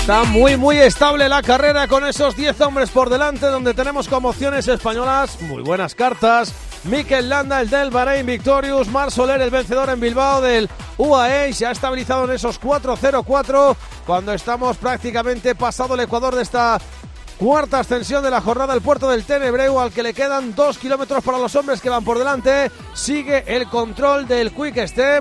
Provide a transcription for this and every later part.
Está muy estable la carrera con esos 10 hombres por delante, donde tenemos como opciones españolas muy buenas cartas. Mikel Landa, el del Bahrein Victorious, Marc Soler, el vencedor en Bilbao del UAE, se ha estabilizado en esos 4.04 cuando estamos prácticamente pasado el ecuador de esta cuarta ascensión de la jornada al puerto del Tenebreu, al que le quedan 2 kilómetros para los hombres que van por delante. Sigue el control del Quick Step.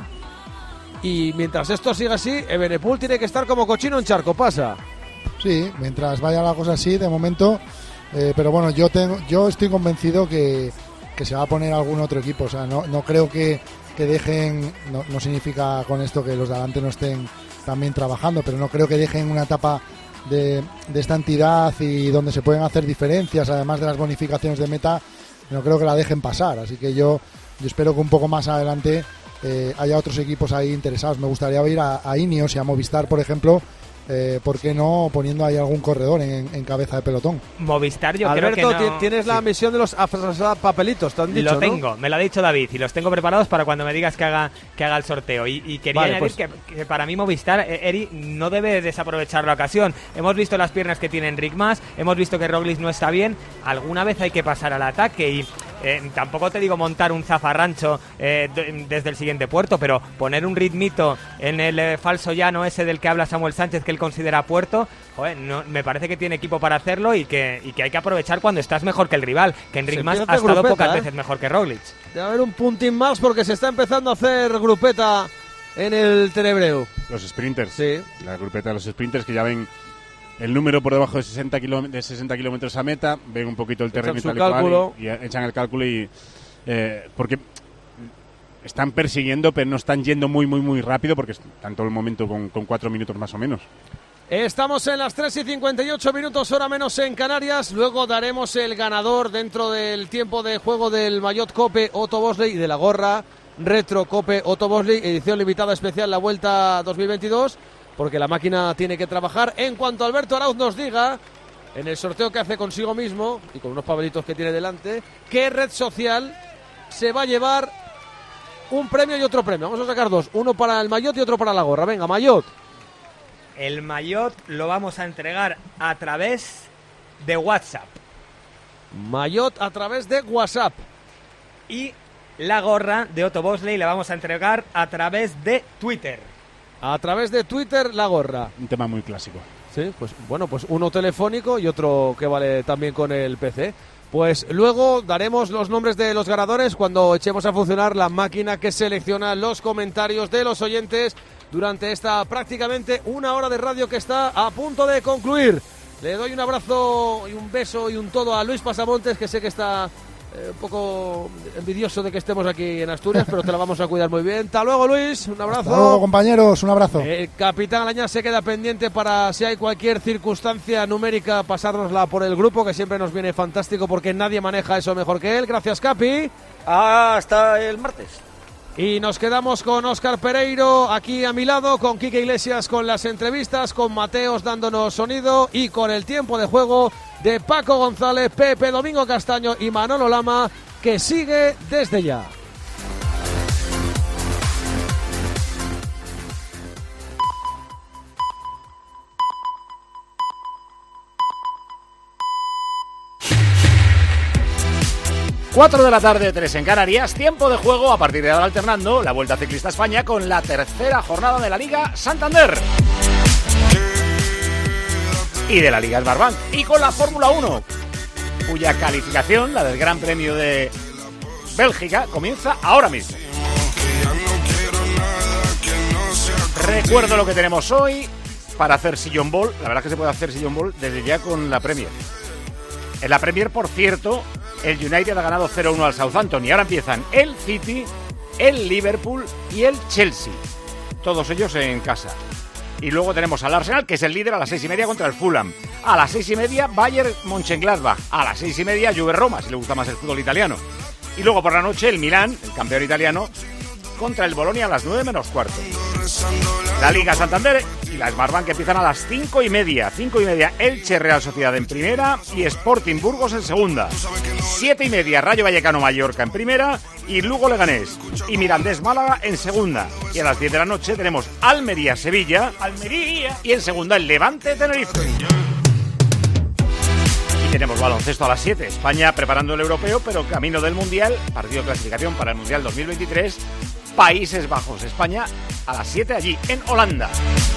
Y mientras esto siga así, Evenepoel tiene que estar como cochino en charco. Pasa. Sí, mientras vaya la cosa así, de momento. Pero bueno, yo estoy convencido que se va a poner algún otro equipo. O sea, no creo que dejen. No significa con esto que los de adelante no estén también trabajando, pero no creo que dejen una etapa de esta entidad y donde se pueden hacer diferencias, además de las bonificaciones de meta. No creo que la dejen pasar. Así que yo espero que un poco más adelante haya otros equipos ahí interesados. Me gustaría ver a Ineos y a Movistar, por ejemplo, ¿por qué no poniendo ahí algún corredor en cabeza de pelotón? Movistar yo Alberto, creo que no. Tienes la misión de los papelitos, te han dicho, Lo tengo, ¿no? me lo ha dicho David y los tengo preparados para cuando me digas que haga el sorteo. Y quería añadir que para mí Movistar, Eri, no debe desaprovechar la ocasión. Hemos visto las piernas que tiene Enric Mas, hemos visto que Roglic no está bien. Alguna vez hay que pasar al ataque y tampoco te digo montar un zafarrancho desde el siguiente puerto, pero poner un ritmito en el falso llano ese del que habla Samuel Sánchez, que él considera puerto, me parece que tiene equipo para hacerlo y que hay que aprovechar cuando estás mejor que el rival, que Enric Mas ha estado pocas veces mejor que Roglic. Debe haber un puntín más porque se está empezando a hacer grupeta en el Tenebreu. Los sprinters, sí. La grupeta de los sprinters que ya ven el número por debajo de 60 kilómetros a meta, ven un poquito el terreno y echan el cálculo porque están persiguiendo, pero no están yendo muy rápido porque están todo el momento con 4 minutos más o menos. Estamos en las 3:58, hora menos en Canarias. Luego daremos el ganador dentro del tiempo de juego del maillot Cope Otto Bosley y de la gorra Retro Cope Otto Bosley, edición limitada especial, la Vuelta 2022. Porque la máquina tiene que trabajar. En cuanto Alberto Arauz nos diga, en el sorteo que hace consigo mismo y con unos papelitos que tiene delante, qué red social se va a llevar un premio y otro premio. Vamos a sacar dos, uno para el maillot y otro para la gorra. Venga, maillot. El maillot lo vamos a entregar a través de WhatsApp. Maillot a través de WhatsApp. Y la gorra de Otto Bosley la vamos a entregar a través de Twitter. A través de Twitter, la gorra. Un tema muy clásico. Sí, pues uno telefónico y otro que vale también con el PC. Pues luego daremos los nombres de los ganadores cuando echemos a funcionar la máquina que selecciona los comentarios de los oyentes durante esta prácticamente una hora de radio que está a punto de concluir. Le doy un abrazo y un beso y un todo a Luis Pasamontes, que sé que está un poco envidioso de que estemos aquí en Asturias, pero te la vamos a cuidar muy bien. Hasta luego, Luis, un abrazo. Hasta luego, compañeros, un abrazo. El capitán Alañá se queda pendiente para, si hay cualquier circunstancia numérica, pasárnosla por el grupo, que siempre nos viene fantástico porque nadie maneja eso mejor que él. Gracias, Capi. Hasta el martes. Y nos quedamos con Óscar Pereiro aquí a mi lado, con Quique Iglesias con las entrevistas, con Mateos dándonos sonido y con el tiempo de juego de Paco González, Pepe Domingo Castaño y Manolo Lama, que sigue desde ya. Cuatro de la tarde, 3 en Canarias, tiempo de juego a partir de ahora alternando la Vuelta Ciclista España con la tercera jornada de la Liga Santander y de la Liga Smartbank y con la Fórmula 1, cuya calificación, la del Gran Premio de Bélgica, comienza ahora mismo. Recuerdo lo que tenemos hoy para hacer sillón ball. La verdad es que se puede hacer sillón ball desde ya con la Premier. En la Premier, por cierto, el United ha ganado 0-1 al Southampton y ahora empiezan el City, el Liverpool y el Chelsea. Todos ellos en casa. Y luego tenemos al Arsenal, que es el líder, a las 6:30 contra el Fulham. A las 6:30 Bayern Mönchengladbach. A las 6:30 Juve Roma, si le gusta más el fútbol italiano. Y luego por la noche el Milán, el campeón italiano, contra el Bolonia a las 9 menos cuarto. La Liga Santander y la Smartbank empiezan a las 5:30. 5:30 Elche Real Sociedad en primera y Sporting Burgos en segunda. 7:30 Rayo Vallecano Mallorca en primera y Lugo Leganés. Y Mirandés Málaga en segunda. Y a las 10 de la noche tenemos Almería Sevilla. Almería. Y en segunda el Levante Tenerife. Y tenemos baloncesto a las 7. España preparando el europeo, pero camino del Mundial. Partido de clasificación para el Mundial 2023. Países Bajos, España a las 7 allí, en Holanda.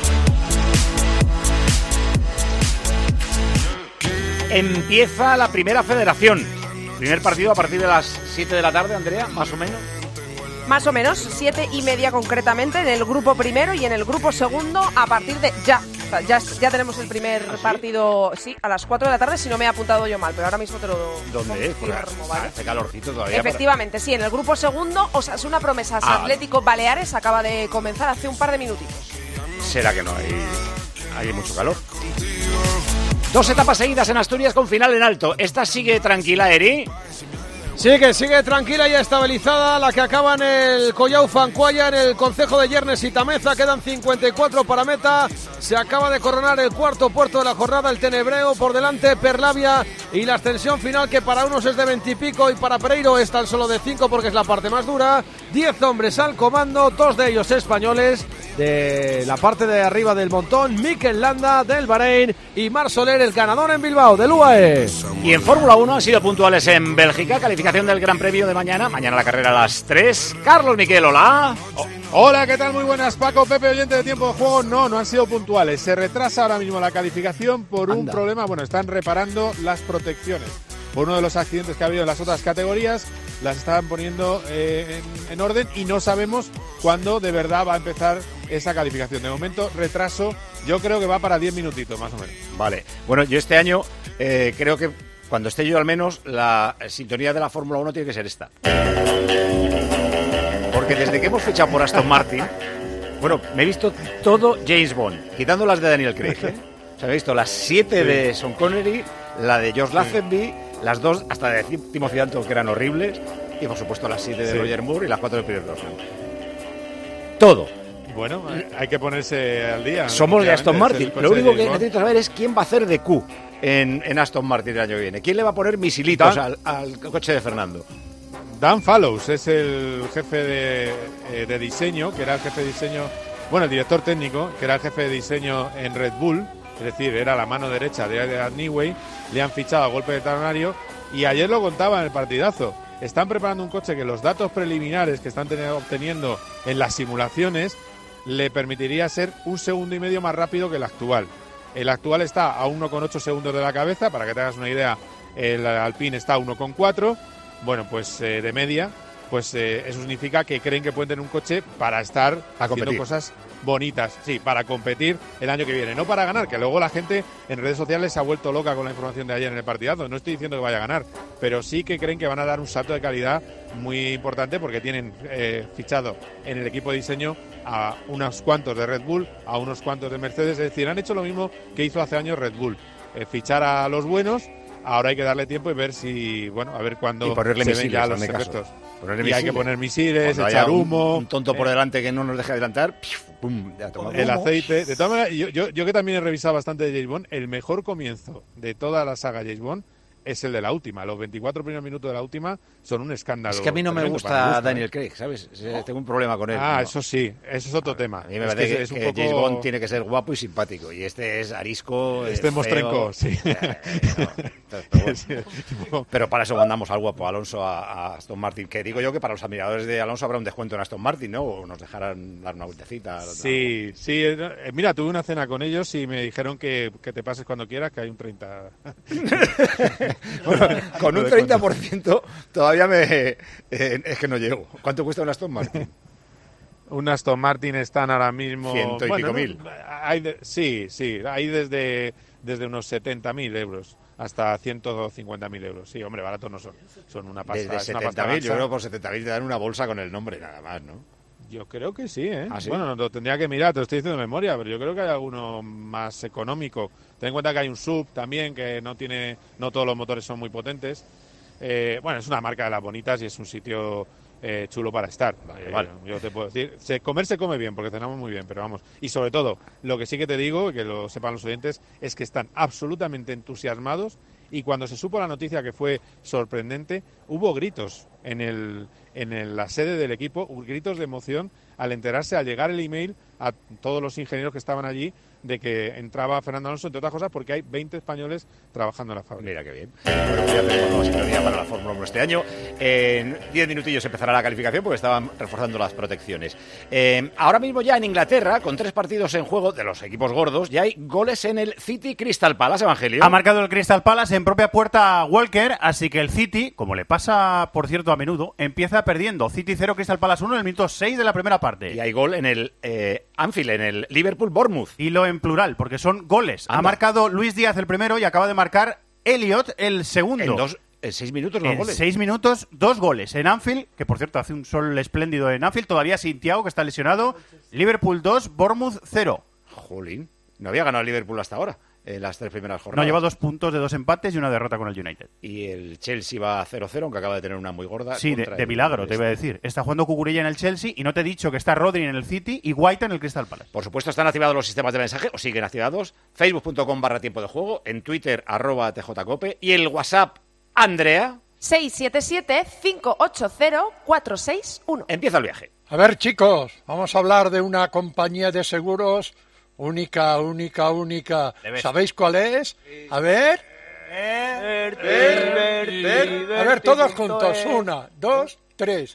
Empieza la primera federación. Primer partido a partir de las 7 de la tarde, Andrea, más o menos. Más o menos, 7:30 concretamente, en el grupo primero y en el grupo segundo a partir de ya. O sea, ya tenemos el primer partido, sí, a las 4 de la tarde, si no me he apuntado yo mal, pero ahora mismo te lo ¿Dónde es? ¿vale? Hace calorcito todavía. Efectivamente, sí, en el grupo segundo, Osasuna Promesas Atlético Baleares acaba de comenzar hace un par de minutitos. ¿Será que no hay mucho calor? 2 etapas seguidas en Asturias con final en alto. Esta sigue tranquila, Eri. Sigue tranquila y estabilizada la que acaba en el Collao Fancuaya, en el concejo de Yernes y Tameza. Quedan 54 para meta. Se acaba de coronar el cuarto puerto de la jornada, el Tenebreo. Por delante Perlavia y la ascensión final, que para unos es de 20 y pico y para Pereiro es tan solo de 5 porque es la parte más dura. 10 hombres al comando, 2 de ellos españoles. De la parte de arriba del montón, Mikel Landa del Bahrein y Marc Soler, el ganador en Bilbao del UAE. Y en Fórmula 1 han sido puntuales en Bélgica. Calificación del Gran Premio de mañana. Mañana la carrera a las 3. Carlos Miquel, hola. Hola, ¿qué tal? Muy buenas, Paco, Pepe, oyente de Tiempo de Juego. No han sido puntuales. Se retrasa ahora mismo la calificación por un problema. Bueno, están reparando las protecciones. Por uno de los accidentes que ha habido en las otras categorías, las estaban poniendo en orden y no sabemos cuándo de verdad va a empezar esa calificación. De momento, retraso, yo creo que va para 10 minutitos más o menos. Vale, bueno, yo este año creo que cuando esté yo al menos, la sintonía de la Fórmula 1 tiene que ser esta. Porque desde que hemos fichado por Aston Martin, bueno, me he visto todo James Bond, quitando las de Daniel Craig, ¿eh? O sea, me he visto las 7 de Sean Connery, la de George Lazenby, las 2 hasta de Timothy Dalton, que eran horribles, y por supuesto las 7 de Roger Moore y las 4 de Pierce Brosnan. Todo. Bueno, hay que ponerse al día. Somos de Aston Martin. Lo único que necesito saber es quién va a hacer de Q en Aston Martin el año que viene. ¿Quién le va a poner misilitos al coche de Fernando? Dan Fallows es el jefe de diseño, que era el jefe de diseño, bueno, el director técnico, que era el jefe de diseño en Red Bull, es decir, era la mano derecha de Adrian Newey. Le han fichado a golpe de talonario y ayer lo contaba en el partidazo. Están preparando un coche que los datos preliminares que están obteniendo en las simulaciones le permitiría ser 1,5 segundos más rápido que el actual. El actual está a 1,8 segundos de la cabeza, para que te hagas una idea, el Alpine está a 1,4. Bueno, pues de media, pues eso significa que creen que pueden tener un coche para estar haciendo cosas bonitas, sí, para competir el año que viene, no para ganar, que luego la gente en redes sociales se ha vuelto loca con la información de ayer en el partidazo. No estoy diciendo que vaya a ganar, pero sí que creen que van a dar un salto de calidad muy importante, porque tienen fichado en el equipo de diseño a unos cuantos de Red Bull, a unos cuantos de Mercedes. Es decir, han hecho lo mismo que hizo hace años Red Bull, fichar a los buenos. Ahora hay que darle tiempo y ver si, bueno, a ver cuándo se ven ya los efectos. Y hay que poner misiles, echar humo. Un tonto por delante que no nos deje adelantar, ¡pum! El aceite. De todas maneras, yo que también he revisado bastante de James Bond, el mejor comienzo de toda la saga James Bond es el de la última. Los 24 primeros minutos de la última son un escándalo. Es que a mí no me gusta Daniel Craig, ¿sabes? Tengo un problema con él. Ah, eso sí, eso es otro tema. A mí me parece que es un poco... James Bond tiene que ser guapo y simpático, y este es arisco, este es mostrenco, sí. Pero para eso mandamos al guapo Alonso a Aston Martin, que digo yo que para los admiradores de Alonso habrá un descuento en Aston Martin, ¿no? O nos dejarán dar una vueltecita. Sí, sí. Mira, tuve una cena con ellos y me dijeron que te pases cuando quieras, que hay un 30... Bueno, con un 30% todavía es que no llego. ¿Cuánto cuesta un Aston Martin? Un Aston Martin están ahora mismo... 100 y pico mil. Sí, hay desde unos 70.000 euros hasta 150.000 euros. Sí, hombre, baratos no son. Son una pasta. Desde 70.000, yo creo que por 70.000 te dan una bolsa con el nombre nada más, ¿no? Yo creo que sí, ¿eh? ¿Ah, sí? Bueno, lo tendría que mirar, te lo estoy diciendo de memoria, pero yo creo que hay alguno más económico. Ten en cuenta que hay un SUV también, que no todos los motores son muy potentes. Bueno, es una marca de las bonitas y es un sitio chulo para estar. Vale. Yo te puedo decir, comer se come bien, porque cenamos muy bien, pero vamos. Y sobre todo, lo que sí que te digo, que lo sepan los oyentes, es que están absolutamente entusiasmados, y cuando se supo la noticia, que fue sorprendente, hubo gritos en la sede del equipo, gritos de emoción al enterarse, al llegar el email a todos los ingenieros que estaban allí, de que entraba Fernando Alonso, entre otras cosas, porque hay 20 españoles trabajando en la fábrica. Mira qué bien. Bueno, pues ya tenemos la sintonía para la Fórmula 1 este año. En 10 minutillos empezará la calificación porque estaban reforzando las protecciones. Ahora mismo ya en Inglaterra, con 3 partidos en juego de los equipos gordos, ya hay goles en el City Crystal Palace, Evangelio. Ha marcado el Crystal Palace en propia puerta Walker, así que el City, como le pasa, por cierto, a menudo, empieza perdiendo. City 0, Crystal Palace 1 en el minuto 6 de la primera parte. Y hay gol en el Anfield, en el Liverpool-Bournemouth. Y lo en plural, porque son goles. Anda. Ha marcado Luis Díaz el primero y acaba de marcar Elliot el segundo. En 6 minutos dos goles. En 6 minutos, 2 goles. En Anfield, que por cierto hace un sol espléndido en Anfield, todavía sin Thiago, que está lesionado. Liverpool 2, Bournemouth 0. Jolín, no había ganado el Liverpool hasta ahora, en las 3 primeras jornadas. No, lleva 2 puntos de 2 empates y una derrota con el United. Y el Chelsea va 0-0, aunque acaba de tener una muy gorda. Sí, de milagro, te iba a decir. Está jugando Cucurella en el Chelsea y no te he dicho que está Rodri en el City y White en el Crystal Palace. Por supuesto, están activados los sistemas de mensaje, o siguen activados. Facebook.com/tiempo de juego, en Twitter, @tjcope, y el WhatsApp, Andrea. 677-580-461. Empieza el viaje. A ver, chicos, vamos a hablar de una compañía de seguros única. ¿Sabéis cuál es? A ver. A ver, todos juntos. 1, 2, 3.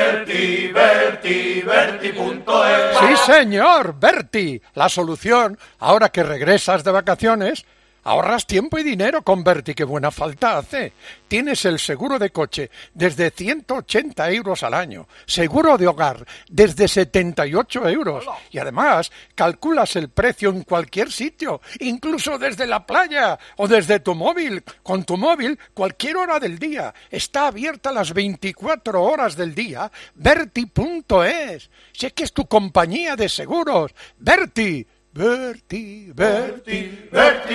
Berti.es. Sí, señor, Berti. La solución, ahora que regresas de vacaciones, ahorras tiempo y dinero con Berti, que buena falta hace. Tienes el seguro de coche desde 180 euros al año, seguro de hogar desde 78 euros. Y además, calculas el precio en cualquier sitio, incluso desde la playa o desde tu móvil. Con tu móvil, cualquier hora del día. Está abierta las 24 horas del día. Berti.es. Sé que es tu compañía de seguros. Berti. Berti.es.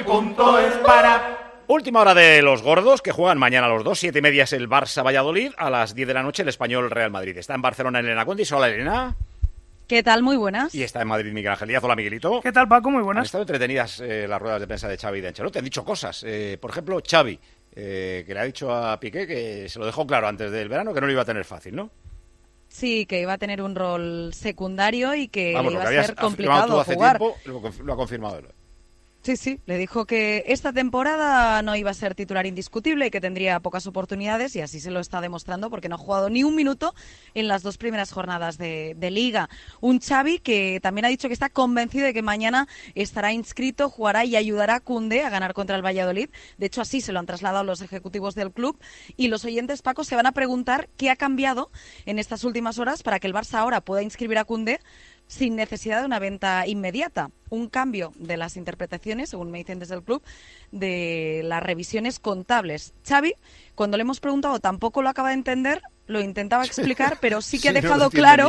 Para última hora de los gordos, que juegan mañana los dos. 7:30 es el Barça-Valladolid. A las 10 de la noche el Español-Real Madrid. Está en Barcelona Elena Condis. Hola, Elena. ¿Qué tal? Muy buenas. Y está en Madrid Miguel Ángel Díaz. Hola, Miguelito. ¿Qué tal, Paco? Muy buenas. Han estado entretenidas las ruedas de prensa de Xavi y de Ancelotti. Han dicho cosas. Por ejemplo, Xavi, que le ha dicho a Piqué que se lo dejó claro antes del verano, que no lo iba a tener fácil, ¿no? Sí, que iba a tener un rol secundario y que Vamos, le iba a ser complicado hace jugar. Tiempo, lo ha confirmado él. Sí, le dijo que esta temporada no iba a ser titular indiscutible y que tendría pocas oportunidades, y así se lo está demostrando porque no ha jugado ni un minuto en las 2 primeras jornadas de Liga. Un Xavi que también ha dicho que está convencido de que mañana estará inscrito, jugará y ayudará a Koundé a ganar contra el Valladolid. De hecho, así se lo han trasladado los ejecutivos del club, y los oyentes, Paco, se van a preguntar qué ha cambiado en estas últimas horas para que el Barça ahora pueda inscribir a Koundé sin necesidad de una venta inmediata. Un cambio de las interpretaciones, según me dicen desde el club, de las revisiones contables. Xavi, cuando le hemos preguntado, tampoco lo acaba de entender, lo intentaba explicar, pero sí que ha dejado claro...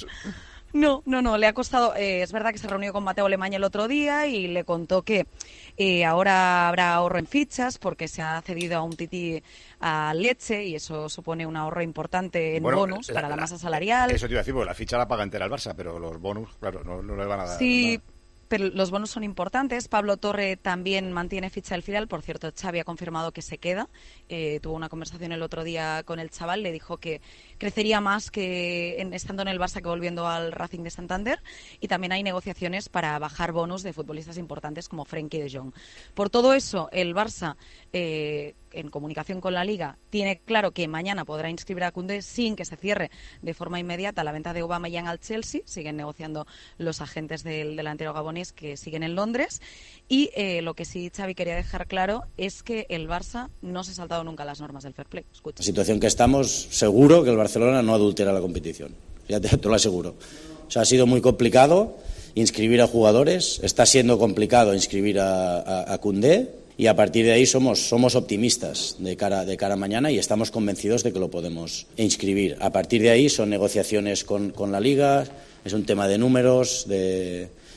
No, le ha costado. Es verdad que se reunió con Mateo Alemany el otro día y le contó que ahora habrá ahorro en fichas porque se ha cedido a un tití a Leche y eso supone un ahorro importante en bonus para la masa salarial. Eso te iba a decir, porque la ficha la paga entera el Barça, pero los bonus, claro, no le van a dar. Sí. Pero los bonos son importantes. Pablo Torre también mantiene ficha del filial. Por cierto, Xavi ha confirmado que se queda. Tuvo una conversación el otro día con el chaval. Le dijo que crecería más que estando en el Barça que volviendo al Racing de Santander. Y también hay negociaciones para bajar bonos de futbolistas importantes como Frenkie de Jong. Por todo eso, el Barça, en comunicación con la Liga, tiene claro que mañana podrá inscribir a Koundé sin que se cierre de forma inmediata la venta de Aubameyang al Chelsea. Siguen negociando los agentes del delantero gabonés, que siguen en Londres, y lo que sí Xavi quería dejar claro es que el Barça no se ha saltado nunca las normas del fair play. Escucha. La situación que estamos, seguro que el Barcelona no adultera la competición, ya te lo aseguro. O sea, ha sido muy complicado inscribir a jugadores, está siendo complicado inscribir a Koundé, y a partir de ahí somos optimistas de cara a mañana y estamos convencidos de que lo podemos inscribir. A partir de ahí son negociaciones con la Liga, es un tema de números, de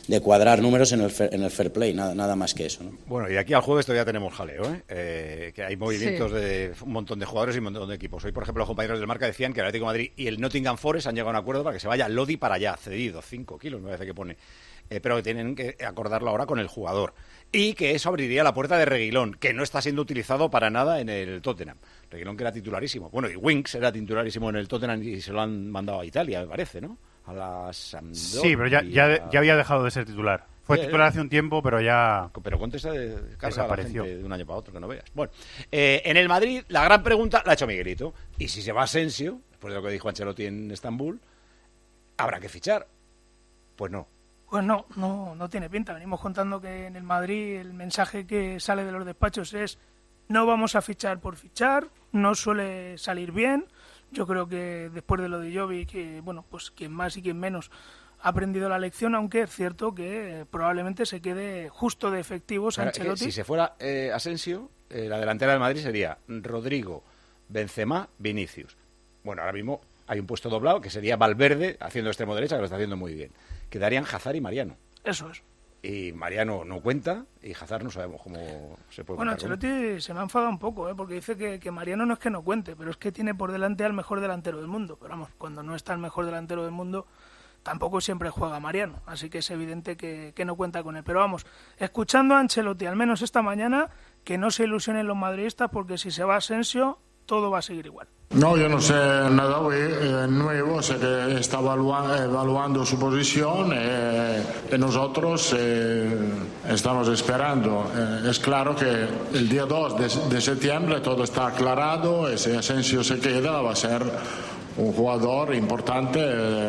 cuadrar números en el fair play, nada más que eso, ¿no? Bueno, y de aquí al jueves todavía tenemos jaleo, que hay movimientos de un montón de jugadores y un montón de equipos. Hoy, por ejemplo, los compañeros del Marca decían que el Atlético de Madrid y el Nottingham Forest han llegado a un acuerdo para que se vaya Lodi para allá, cedido, 5 kilos, me parece que pone. Pero que tienen que acordarlo ahora con el jugador. Y que eso abriría la puerta de Reguilón, que no está siendo utilizado para nada en el Tottenham. Reguilón, que era titularísimo. Bueno, y Winks era titularísimo en el Tottenham y se lo han mandado a Italia, me parece, ¿no? A la Sampdoria. Sí, pero ya había dejado de ser titular. Fue titular hace un tiempo, pero ya... Pero contesta de carga a la gente de un año para otro, que no veas. Bueno, en el Madrid, la gran pregunta la ha hecho Miguelito. Y si se va Asensio, después de lo que dijo Ancelotti en Estambul, ¿habrá que fichar? Pues no. Pues no tiene pinta. Venimos contando que en el Madrid el mensaje que sale de los despachos es: no vamos a fichar por fichar, no suele salir bien. Yo creo que después de lo de Jovic, que bueno, pues quien más y quien menos ha aprendido la lección, aunque es cierto que probablemente se quede justo de efectivos Ancelotti. Si se fuera Asensio, la delantera del Madrid sería Rodrigo, Benzema, Vinicius. Bueno, ahora mismo hay un puesto doblado que sería Valverde haciendo extremo derecha, que lo está haciendo muy bien. Quedarían Hazard y Mariano. Eso es. Y Mariano no cuenta y Hazard no sabemos cómo se puede. Bueno, Ancelotti se me ha enfadado un poco, porque dice que Mariano no es que no cuente, pero es que tiene por delante al mejor delantero del mundo. Pero vamos, cuando no está el mejor delantero del mundo, tampoco siempre juega Mariano. Así que es evidente que no cuenta con él. Pero vamos, escuchando a Ancelotti, al menos esta mañana, que no se ilusionen los madridistas, porque si se va Asensio, todo va a seguir igual. No, yo no sé nada nuevo, sé que está evaluando su posición y nosotros estamos esperando. Es claro que el día 2 de septiembre todo está aclarado y si Asensio se queda va a ser un jugador importante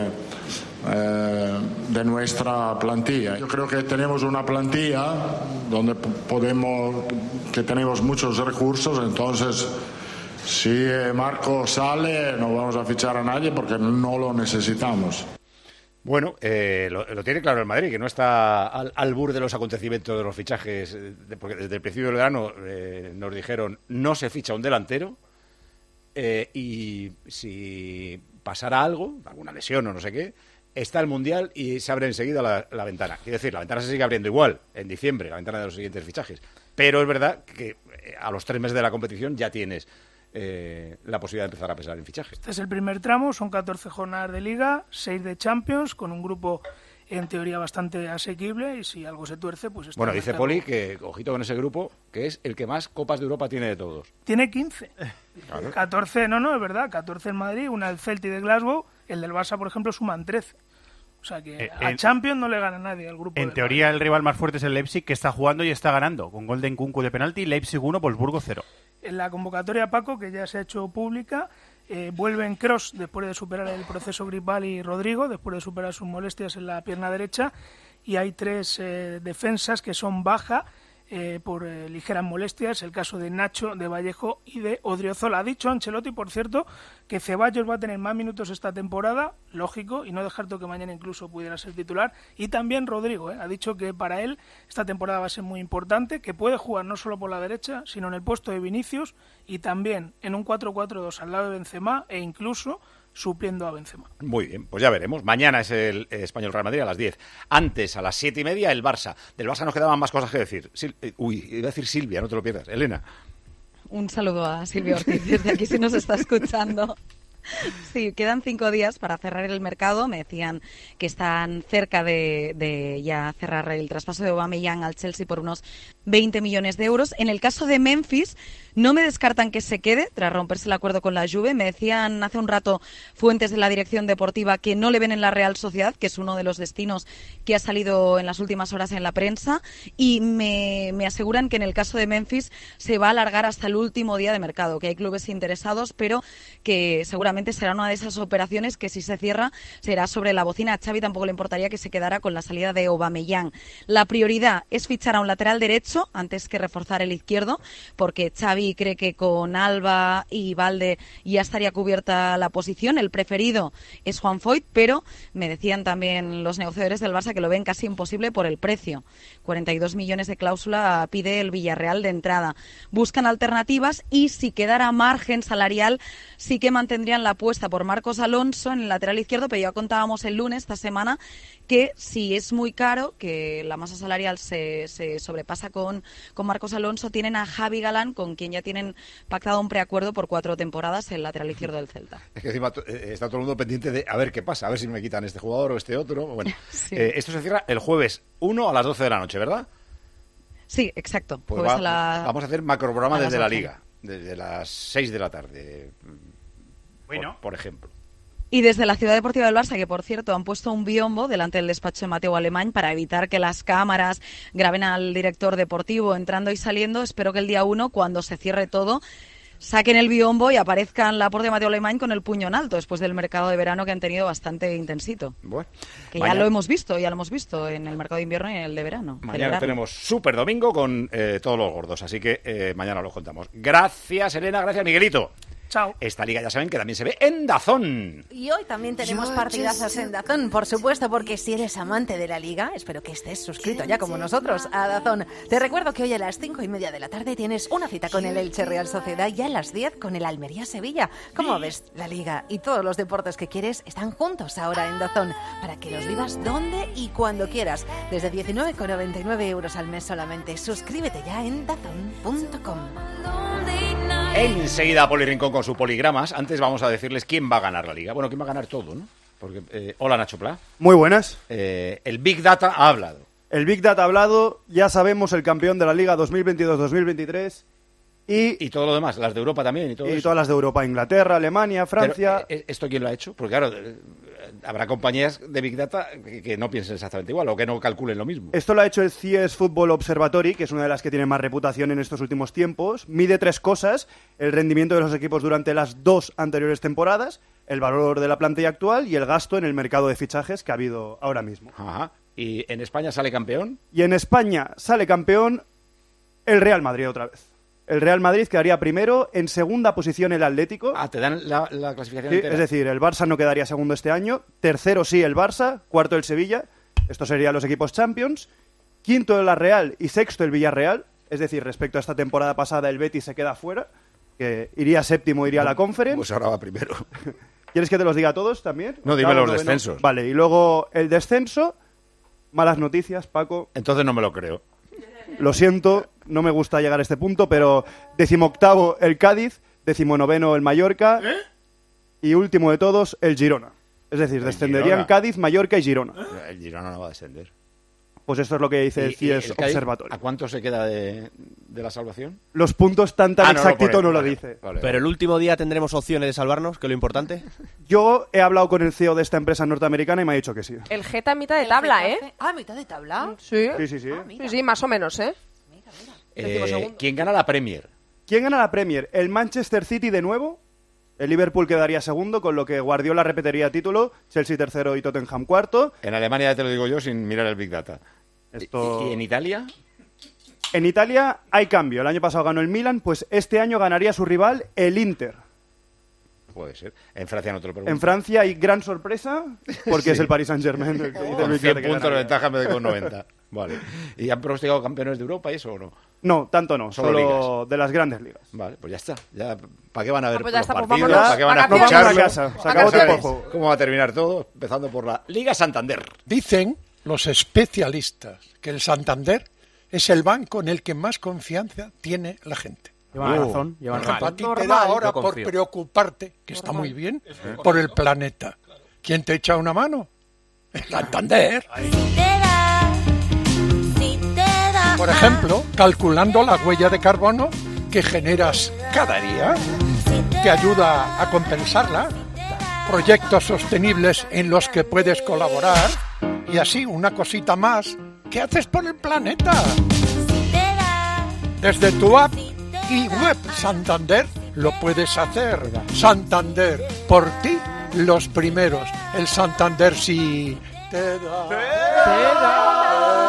de nuestra plantilla. Yo creo que tenemos una plantilla donde que tenemos muchos recursos, entonces... Si Marco sale, no vamos a fichar a nadie porque no lo necesitamos. Bueno, lo tiene claro el Madrid, que no está al albur de los acontecimientos de los fichajes, porque desde el principio del verano nos dijeron no se ficha un delantero y si pasara algo, alguna lesión o no sé qué, está el Mundial y se abre enseguida la ventana. Quiero decir, la ventana se sigue abriendo igual en diciembre, la ventana de los siguientes fichajes. Pero es verdad que a los 3 meses de la competición ya tienes la posibilidad de empezar a pensar en fichajes. Este es el primer tramo, son 14 jornadas de Liga, 6 de Champions, con un grupo en teoría bastante asequible, y si algo se tuerce, pues... Bueno, dice Poli que, ojito con ese grupo, que es el que más Copas de Europa tiene de todos. Tiene 15. Claro. 14, no, es verdad, 14 en Madrid, una el Celtic de Glasgow, el del Barça, por ejemplo, suman 13. O sea que a Champions no le gana nadie al grupo. En teoría el rival más fuerte es el Leipzig, que está jugando y está ganando, con gol de Nkunku de penalti, Leipzig 1, Wolfsburgo 0. En la convocatoria, Paco, que ya se ha hecho pública, vuelven Kroos después de superar el proceso gripal y Rodrigo, después de superar sus molestias en la pierna derecha, y hay 3 defensas que son baja por ligeras molestias, el caso de Nacho, de Vallejo y de Odriozola. Ha dicho Ancelotti, por cierto, que Ceballos va a tener más minutos esta temporada, lógico, y no descarto que mañana incluso pudiera ser titular, y también Rodrigo, ha dicho que para él esta temporada va a ser muy importante, que puede jugar no solo por la derecha, sino en el puesto de Vinicius y también en un 4-4-2 al lado de Benzema e incluso supliendo a Benzema. Muy bien, pues ya veremos. Mañana es el Español Real Madrid a las 10. Antes, a las 7:30, el Barça. Del Barça nos quedaban más cosas que decir. Iba a decir Silvia, no te lo pierdas. Elena. Un saludo a Silvia Ortiz, desde aquí si nos está escuchando. Sí, quedan 5 días para cerrar el mercado. Me decían que están cerca de ya cerrar el traspaso de Aubameyang al Chelsea por unos 20 millones de euros. En el caso de Memphis, no me descartan que se quede tras romperse el acuerdo con la Juve. Me decían hace un rato fuentes de la dirección deportiva que no le ven en la Real Sociedad, que es uno de los destinos que ha salido en las últimas horas en la prensa, y me aseguran que en el caso de Memphis se va a alargar hasta el último día de mercado, que hay clubes interesados, pero que seguramente será una de esas operaciones que si se cierra será sobre la bocina. A Xavi tampoco le importaría que se quedara con la salida de Aubameyang. La prioridad es fichar a un lateral derecho antes que reforzar el izquierdo, porque Xavi cree que con Alba y Valde ya estaría cubierta la posición. El preferido es Juan Foyth, pero me decían también los negociadores del Barça que lo ven casi imposible por el precio. 42 millones de cláusula pide el Villarreal de entrada. Buscan alternativas y si quedara margen salarial sí que mantendrían la la apuesta por Marcos Alonso en el lateral izquierdo, pero ya contábamos el lunes, esta semana, que si es muy caro, que la masa salarial se sobrepasa con Marcos Alonso, tienen a Javi Galán, con quien ya tienen pactado un preacuerdo por 4 temporadas, el lateral izquierdo del Celta. Es que encima está todo el mundo pendiente de a ver qué pasa, a ver si me quitan este jugador o este otro. Bueno, sí. Esto se cierra el jueves 1 a las 12 de la noche, ¿verdad? Sí, exacto. Pues vamos a hacer macroprograma desde la Liga, desde las 6 de la tarde, bueno, por ejemplo. Y desde la Ciudad Deportiva del Barça, que por cierto han puesto un biombo delante del despacho de Mateu Alemany para evitar que las cámaras graben al director deportivo entrando y saliendo. Espero que el día 1, cuando se cierre todo, saquen el biombo y aparezcan Laporte y Mateu Alemany con el puño en alto, después del mercado de verano que han tenido bastante intensito. Bueno, que ya lo hemos visto en el mercado de invierno y en el de verano. Mañana tenemos Super Domingo con todos los gordos, así que mañana lo contamos. Gracias, Elena, gracias, Miguelito. Chao. Esta liga ya saben que también se ve en DAZN. Y hoy también tenemos partidazos en DAZN, por supuesto, porque si eres amante de la liga, espero que estés suscrito ya como nosotros a DAZN. Te recuerdo que hoy a las 5:30 de la tarde tienes una cita con el Elche Real Sociedad y a las 10 con el Almería Sevilla. ¿Cómo ves? La liga y todos los deportes que quieres están juntos ahora en DAZN para que los vivas donde y cuando quieras. Desde 19,99 euros al mes solamente. Suscríbete ya en DAZN.com. Enseguida Poli Rincón con su poligramas. Antes vamos a decirles quién va a ganar la liga. Bueno, quién va a ganar todo, ¿no? Porque, hola, Nacho Pla. Muy buenas. El Big Data ha hablado. El Big Data ha hablado, ya sabemos el campeón de la liga 2022-2023 y todo lo demás, las de Europa también y todo eso. Todas las de Europa, Inglaterra, Alemania, Francia. Pero, ¿esto quién lo ha hecho? Porque claro, habrá compañías de Big Data que no piensen exactamente igual o que no calculen lo mismo. Esto lo ha hecho el CIES Football Observatory, que es una de las que tiene más reputación en estos últimos tiempos. Mide 3 cosas: el rendimiento de los equipos durante las 2 anteriores temporadas, el valor de la plantilla actual y el gasto en el mercado de fichajes que ha habido ahora mismo. Ajá. ¿Y en España sale campeón? Y en España sale campeón el Real Madrid otra vez. El Real Madrid quedaría primero, en segunda posición el Atlético. Ah, ¿te dan la clasificación sí, entera? Es decir, el Barça no quedaría segundo este año. Tercero sí el Barça, cuarto el Sevilla. Estos serían los equipos Champions. Quinto la Real y sexto el Villarreal. Es decir, respecto a esta temporada pasada, el Betis se queda fuera, que iría séptimo, iría a la Conference. Pues ahora va primero. ¿Quieres que te los diga a todos también? No, dime los descensos. Vale, y luego el descenso. Malas noticias, Paco. Entonces no me lo creo. Lo siento, no me gusta llegar a este punto, pero 18º el Cádiz, 19º el Mallorca y último de todos el Girona. Es decir, descenderían Cádiz, Mallorca y Girona. El Girona no va a descender. Pues esto es lo que dice el CIES Observatorio. ¿A cuánto se queda de la salvación? Los puntos tan exactito no lo dice. Vale. Pero el último día tendremos opciones de salvarnos, que es lo importante. Yo he hablado con el CEO de esta empresa norteamericana y me ha dicho que sí. El Geta en mitad de tabla, ¿eh? Ah, mitad de tabla. Sí. Sí. Sí, más o menos, ¿eh? ¿Quién gana la Premier? ¿Quién gana la Premier? El Manchester City de nuevo. El Liverpool quedaría segundo, con lo que Guardiola repetiría título. Chelsea tercero y Tottenham cuarto. En Alemania ya te lo digo yo sin mirar el Big Data. ¿Y en Italia? En Italia hay cambio. El año pasado ganó el Milan, pues este año ganaría su rival, el Inter. Puede ser. En Francia no te lo pregunto. En Francia hay gran sorpresa, porque sí. Es el Paris Saint-Germain. Con 100 puntos de ventaja en vez de con 90. Vale. ¿Y han pronosticado campeones de Europa y eso o no? No, tanto no. Solo de las grandes ligas. Vale, pues ya está. Ya, ¿para qué van a ver los está, partidos? pues ¿Para qué van a escucharlo? Casa. Se acabó tiempo el juego. ¿Cómo va a terminar todo? Empezando por la Liga Santander. Dicen los especialistas que el Santander es el banco en el que más confianza tiene la gente. Llevan razón. A ti te da ahora por preocuparte, que está muy bien, por el planeta. ¿Quién te echa una mano? El Santander. Por ejemplo, calculando la huella de carbono que generas cada día, te ayuda a compensarla. Proyectos sostenibles en los que puedes colaborar y así una cosita más. ¿Qué haces por el planeta? Desde tu app y web Santander lo puedes hacer. Santander, por ti los primeros. El Santander sí te da.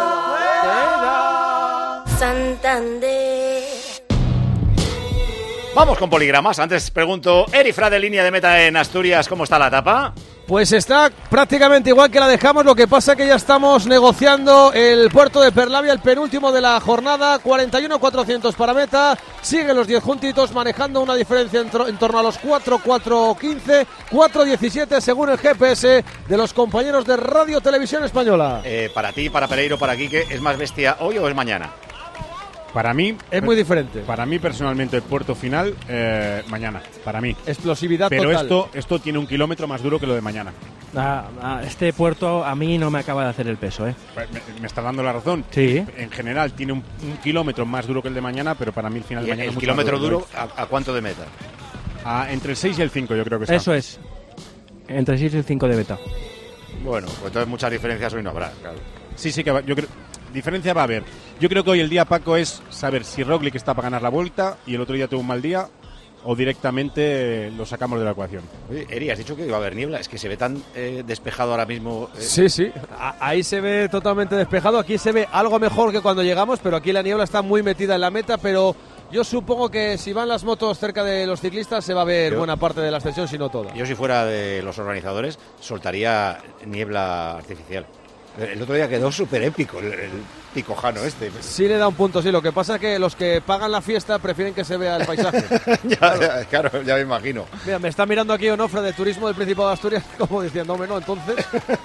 Santander. Vamos con poligramas. Antes pregunto, Eri Fra de línea de meta en Asturias, ¿cómo está la etapa? Pues está prácticamente igual que la dejamos, lo que pasa que ya estamos negociando el puerto de Perlavia, el penúltimo de la jornada, 41.400 para meta, siguen los 10 juntitos manejando una diferencia en torno a los 4.15, 4.17 según el GPS de los compañeros de Radio Televisión Española. Para ti, para Pereiro, para Quique, ¿es más bestia hoy o es mañana? Para mí es muy diferente. Para mí personalmente el puerto final mañana, para mí. Explosividad pero total. Pero esto tiene un kilómetro más duro que lo de mañana. Este puerto a mí no me acaba de hacer el peso, ¿eh? Me está dando la razón. Sí. En general tiene un kilómetro más duro que el de mañana, pero para mí el final de mañana ¿El es mucho kilómetro más duro? duro a cuánto de meta? Entre el 6 y el 5 yo creo que está. Eso es. Entre el 6 y el 5 de meta. Bueno, pues entonces muchas diferencias hoy no habrá, claro. Sí, que yo creo... Diferencia va a haber. Yo creo que hoy el día, Paco, es saber si Roglic está para ganar la Vuelta y el otro día tuvo un mal día o directamente lo sacamos de la ecuación. Oye, Eri, has dicho que iba a haber niebla. Es que se ve tan despejado ahora mismo. Sí. Ahí se ve totalmente despejado. Aquí se ve algo mejor que cuando llegamos, pero aquí la niebla está muy metida en la meta, pero yo supongo que si van las motos cerca de los ciclistas se va a ver buena parte de la ascensión, si no toda. Yo si fuera de los organizadores soltaría niebla artificial. El otro día quedó súper épico el picojano este. Sí le da un punto, sí. Lo que pasa es que los que pagan la fiesta prefieren que se vea el paisaje. Claro, ya me imagino. Mira, me está mirando aquí Onofre de Turismo del Principado de Asturias como diciendo, hombre, no, entonces...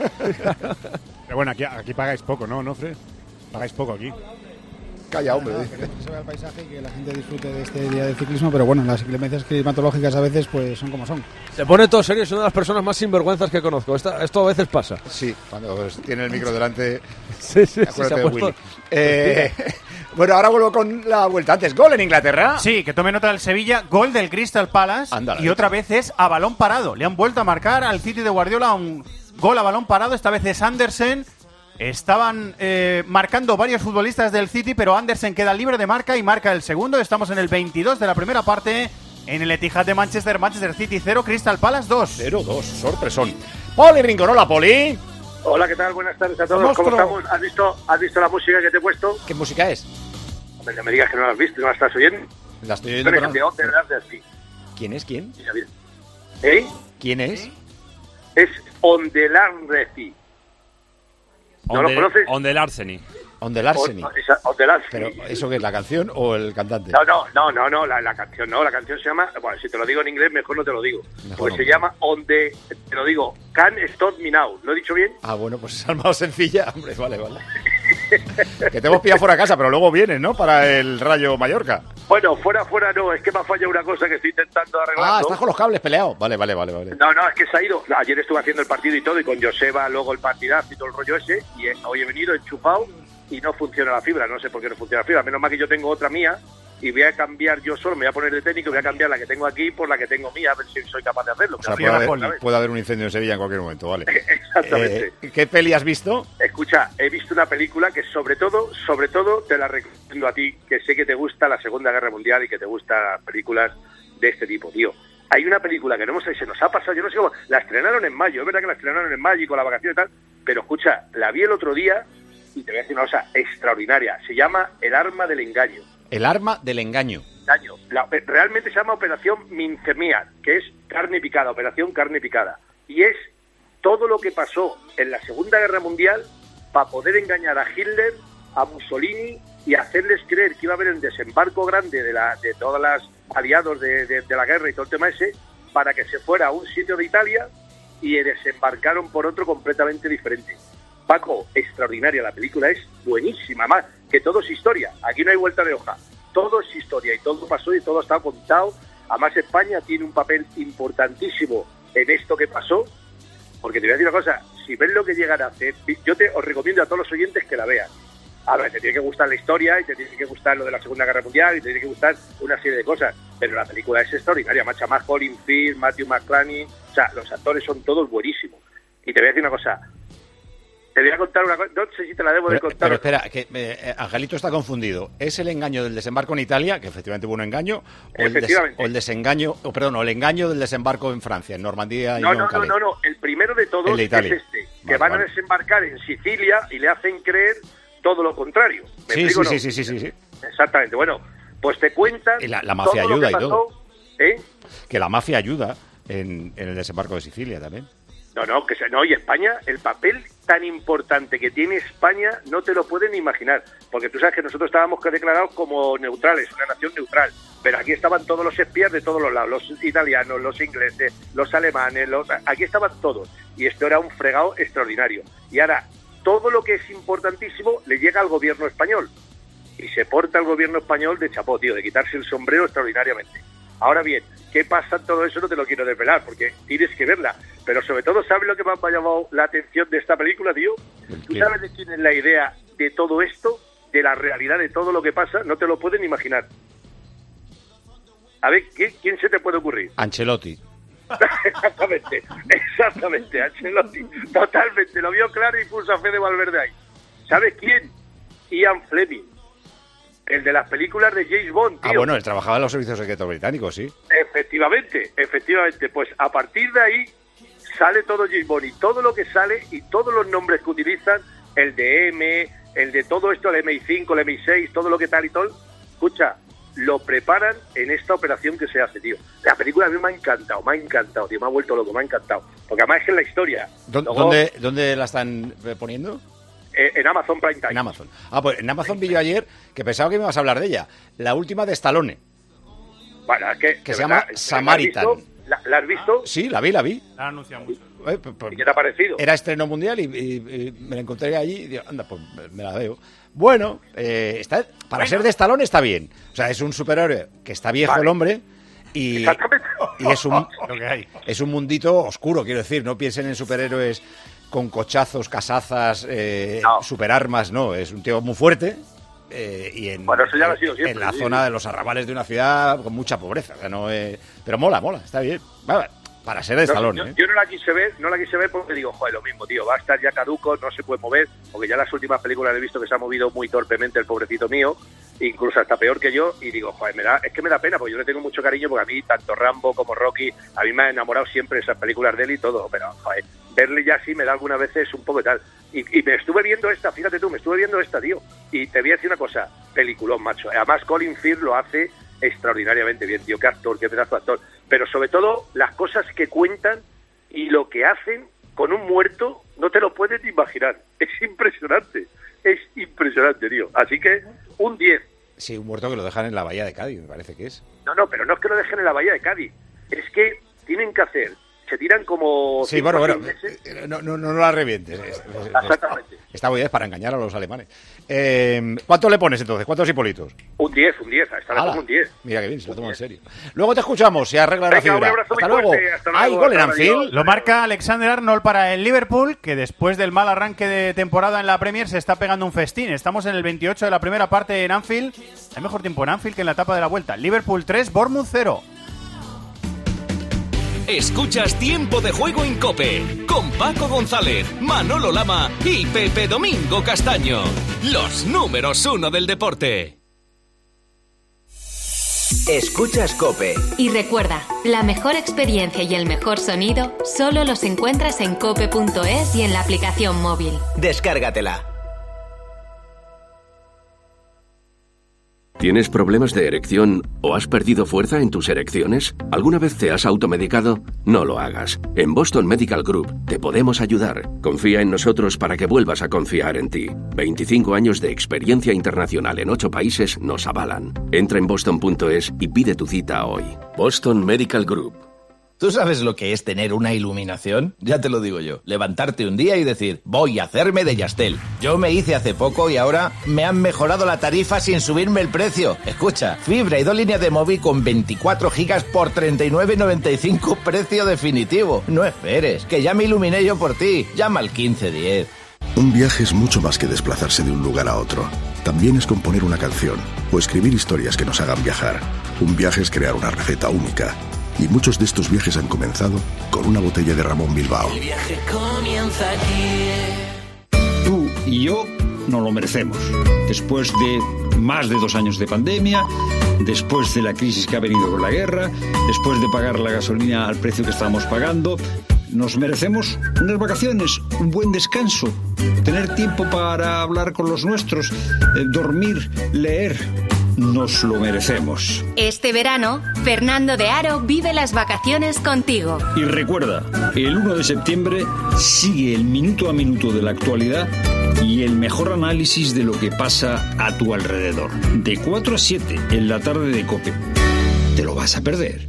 Pero bueno, aquí pagáis poco, ¿no, Onofre? Pagáis poco aquí. Calla, hombre. Que se vea el paisaje y que la gente disfrute de este día de ciclismo, pero bueno, las inclemencias climatológicas a veces pues son como son. Se pone todo serio, es una de las personas más sinvergüenzas que conozco. Esto a veces pasa. Sí, cuando tiene el micro delante. sí, se ha puesto... Bueno, ahora vuelvo con la vuelta. Antes, gol en Inglaterra. Sí, que tome nota del Sevilla, gol del Crystal Palace. Y otra vez es a balón parado. Le han vuelto a marcar al City de Guardiola un gol a balón parado. Esta vez es Andersen. Estaban marcando varios futbolistas del City, pero Andersen queda libre de marca y marca el segundo. Estamos en el 22 de la primera parte en el Etihad de Manchester. Manchester City 0, Crystal Palace 2. 0-2, sorpresón. Poli Brincón, hola Poli. Hola, ¿qué tal? Buenas tardes a todos. ¿Cómo estamos? ¿Has visto la música que te he puesto? ¿Qué música es? Hombre, no me digas que no la has visto, no la estás oyendo. La estoy oyendo, pero no. ¿Quién es? ¿Quién? ¿Eh? ¿Quién es? Es On the Larseny. ¿No lo conoces? On the Larseny. On the Larseny. ¿Pero eso qué es, la canción o el cantante? No, la canción no. La canción se llama... Bueno, si te lo digo en inglés, mejor no te lo digo. Pues se llama On the... Te lo digo, Can't Stop Me Now. ¿Lo he dicho bien? Ah, bueno, pues es algo sencilla. Hombre, vale. Que te hemos pillado fuera de casa, pero luego vienes, ¿no? Para el Rayo Mallorca. Bueno, fuera no. Es que me ha fallado una cosa que estoy intentando arreglar. Ah, estás con los cables peleados. Vale. No, es que se ha ido. Ayer estuve haciendo el partido y todo, y con Joseba luego el partidazo y todo el rollo ese, y hoy he venido enchufado y no funciona la fibra. No sé por qué no funciona la fibra. Menos mal que yo tengo otra mía y voy a cambiar yo solo, me voy a poner de técnico y voy a cambiar la que tengo aquí por la que tengo mía, a ver si soy capaz de hacerlo. O sea, puede haber un incendio en Sevilla en cualquier momento, vale. Exactamente. ¿Qué peli has visto? Escucha, he visto una película que sobre todo te la recomiendo a ti, que sé que te gusta la Segunda Guerra Mundial y que te gustan películas de este tipo, tío. Hay una película que se nos ha pasado, yo no sé cómo, la estrenaron en mayo, es verdad que la estrenaron en mayo y con la vacación y tal, pero escucha, la vi el otro día y te voy a decir una cosa extraordinaria, se llama El Arma del Engaño. El Arma del Engaño. Realmente se llama Operación Mincemeat, que es carne picada, Operación Carne Picada. Y es todo lo que pasó en la Segunda Guerra Mundial para poder engañar a Hitler, a Mussolini y hacerles creer que iba a haber un desembarco grande de todos los aliados de la guerra y todo el tema ese, para que se fuera a un sitio de Italia y desembarcaron por otro completamente diferente. Paco, extraordinaria, la película es buenísima, más que todo es historia, aquí no hay vuelta de hoja, todo es historia y todo pasó y todo está contado. Además España tiene un papel importantísimo en esto que pasó, porque te voy a decir una cosa, si ves lo que llegan a hacer, os recomiendo a todos los oyentes que la vean. A ver, te tiene que gustar la historia y te tiene que gustar lo de la Segunda Guerra Mundial y te tiene que gustar una serie de cosas, pero la película es extraordinaria, más Colin Firth, Matthew McConaughey, o sea, los actores son todos buenísimos. Y te voy a decir una cosa, te voy a contar una cosa, no sé si te la debo de contar. Pero espera, que Angelito está confundido. ¿Es el engaño del desembarco en Italia, que efectivamente hubo un engaño, o el engaño del desembarco en Francia, en Normandía y No, el primero de todos es este, que van a desembarcar en Sicilia y le hacen creer todo lo contrario. Sí. Exactamente, bueno, pues te cuentan la mafia ayuda y todo. Que la mafia ayuda en el desembarco de Sicilia también. No, y España, el papel tan importante que tiene España no te lo pueden ni imaginar, porque tú sabes que nosotros estábamos declarados como neutrales, una nación neutral, pero aquí estaban todos los espías de todos los lados, los italianos, los ingleses, los alemanes, aquí estaban todos, y esto era un fregado extraordinario. Y ahora, todo lo que es importantísimo le llega al gobierno español, y se porta el gobierno español de chapó, tío, de quitarse el sombrero extraordinariamente. Ahora bien, ¿qué pasa en todo eso? No te lo quiero desvelar, porque tienes que verla. Pero sobre todo, ¿sabes lo que más me ha llamado la atención de esta película, tío? ¿Tú sabes de quién es la idea de todo esto? De la realidad de todo lo que pasa, no te lo pueden imaginar. A ver, ¿quién se te puede ocurrir? Ancelotti. Exactamente, Ancelotti. Totalmente, lo vio claro y puso a Fede Valverde ahí. ¿Sabes quién? Ian Fleming. El de las películas de James Bond, tío. Él trabajaba en los servicios secretos británicos, sí. Efectivamente. Pues a partir de ahí sale todo James Bond y todo lo que sale y todos los nombres que utilizan, el de M, el de todo esto, el MI5, el MI6, todo lo que tal y todo, escucha, lo preparan en esta operación que se hace, tío. La película a mí me ha encantado, tío, me ha vuelto loco, me ha encantado. Porque además es que en la historia... ¿Dónde la están poniendo? En Amazon Prime Time. En Amazon. Pues en Amazon vi yo ayer, que pensaba que me ibas a hablar de ella, la última de Stallone. Bueno, que se llama Samaritan. ¿La has visto? Sí, la vi. La han anunciado mucho. ¿Y qué te ha parecido? Era estreno mundial y me la encontré allí y digo, anda, pues me la veo. Bueno, para ser de Stallone está bien. O sea, es un superhéroe que está viejo el hombre y es un mundito oscuro, quiero decir. No piensen en superhéroes con cochazos, casazas, superarmas, no. Es un tío muy fuerte y eso ya lo ha sido siempre, en la zona de los arrabales de una ciudad con mucha pobreza. O sea, pero mola, está bien. Para ser de Stallone. Yo no la quise ver porque digo, joder, lo mismo, tío, va a estar ya caduco, no se puede mover, porque ya las últimas películas he visto que se ha movido muy torpemente el pobrecito mío, incluso hasta peor que yo, y digo, joder, es que me da pena, porque yo le tengo mucho cariño, porque a mí, tanto Rambo como Rocky, a mí me ha enamorado siempre esas películas de él y todo, pero, joder, verle ya así me da algunas veces un poco de tal. Y me estuve viendo esta, fíjate tú, tío, y te voy a decir una cosa, peliculón, macho. Además, Colin Firth lo hace extraordinariamente bien, tío, qué actor, qué pedazo de actor. Pero sobre todo, las cosas que cuentan y lo que hacen con un muerto, no te lo puedes ni imaginar. Es impresionante, tío. Así que, un 10. Sí, un muerto que lo dejan en la bahía de Cádiz, me parece que es. No, pero no es que lo dejen en la bahía de Cádiz. Es que tienen que hacer... Se tiran como... Sí, bueno, no la revientes. Exactamente. Está muy bien para engañar a los alemanes. ¿Cuánto le pones entonces? ¿Cuántos hipolitos? Un 10. Esta le pongo un 10. Mira que bien, se lo tomo en serio. Luego te escuchamos, se arregla la figura. Hasta luego. Hay gol en Anfield. Lo marca Alexander Arnold para el Liverpool, que después del mal arranque de temporada en la Premier se está pegando un festín. Estamos en el 28 de la primera parte en Anfield. Hay mejor tiempo en Anfield que en la etapa de la vuelta. Liverpool 3, Bournemouth 0. Escuchas Tiempo de Juego en COPE con Paco González, Manolo Lama y Pepe Domingo Castaño. Los números 1 del deporte. Escuchas COPE. Y recuerda, la mejor experiencia y el mejor sonido solo los encuentras en cope.es y en la aplicación móvil. Descárgatela. ¿Tienes problemas de erección o has perdido fuerza en tus erecciones? ¿Alguna vez te has automedicado? No lo hagas. En Boston Medical Group te podemos ayudar. Confía en nosotros para que vuelvas a confiar en ti. 25 años de experiencia internacional en 8 países nos avalan. Entra en boston.es y pide tu cita hoy. Boston Medical Group. ¿Tú sabes lo que es tener una iluminación? Ya te lo digo yo. Levantarte un día y decir, voy a hacerme de Yastel. Yo me hice hace poco y ahora me han mejorado la tarifa sin subirme el precio. Escucha, fibra y 2 líneas de móvil con 24 gigas por 39,95 precio definitivo. No esperes, que ya me iluminé yo por ti. Llama al 1510. Un viaje es mucho más que desplazarse de un lugar a otro. También es componer una canción o escribir historias que nos hagan viajar. Un viaje es crear una receta única. Y muchos de estos viajes han comenzado con una botella de Ramón Bilbao. El viaje comienza aquí. Tú y yo nos lo merecemos. Después de más de 2 años de pandemia, después de la crisis que ha venido con la guerra, después de pagar la gasolina al precio que estamos pagando, nos merecemos unas vacaciones, un buen descanso, tener tiempo para hablar con los nuestros, dormir, leer. nos lo merecemos. Este verano, Fernando de Aro vive las vacaciones contigo. Y recuerda, el 1 de septiembre sigue el minuto a minuto de la actualidad y el mejor análisis de lo que pasa a tu alrededor. De 4 a 7 en la tarde de COPE. ¿Te lo vas a perder?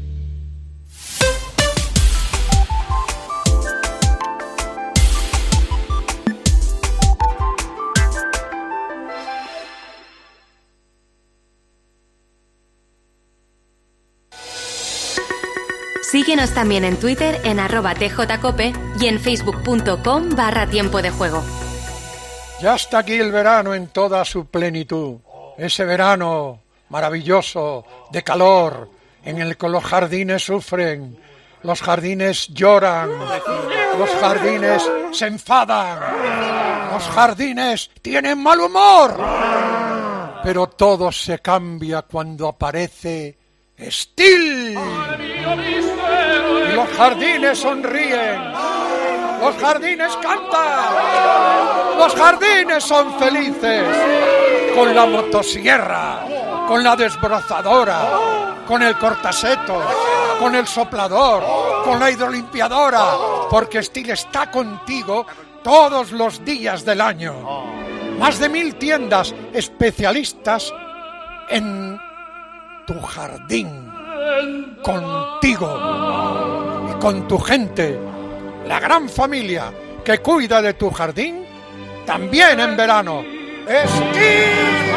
Síguenos también en Twitter en @tjcope y en facebook.com/tiempo de juego. Ya está aquí el verano en toda su plenitud. Ese verano maravilloso de calor en el que los jardines sufren, los jardines lloran, los jardines se enfadan, los jardines tienen mal humor. Pero todo se cambia cuando aparece Steel. Y los jardines sonríen, los jardines cantan, los jardines son felices. Con la motosierra, con la desbrozadora, con el cortasetos, con el soplador, con la hidrolimpiadora, porque Steel está contigo todos los días del año. Más de 1000 tiendas especialistas en tu jardín, contigo y con tu gente, la gran familia que cuida de tu jardín, también en verano. ¡Steel!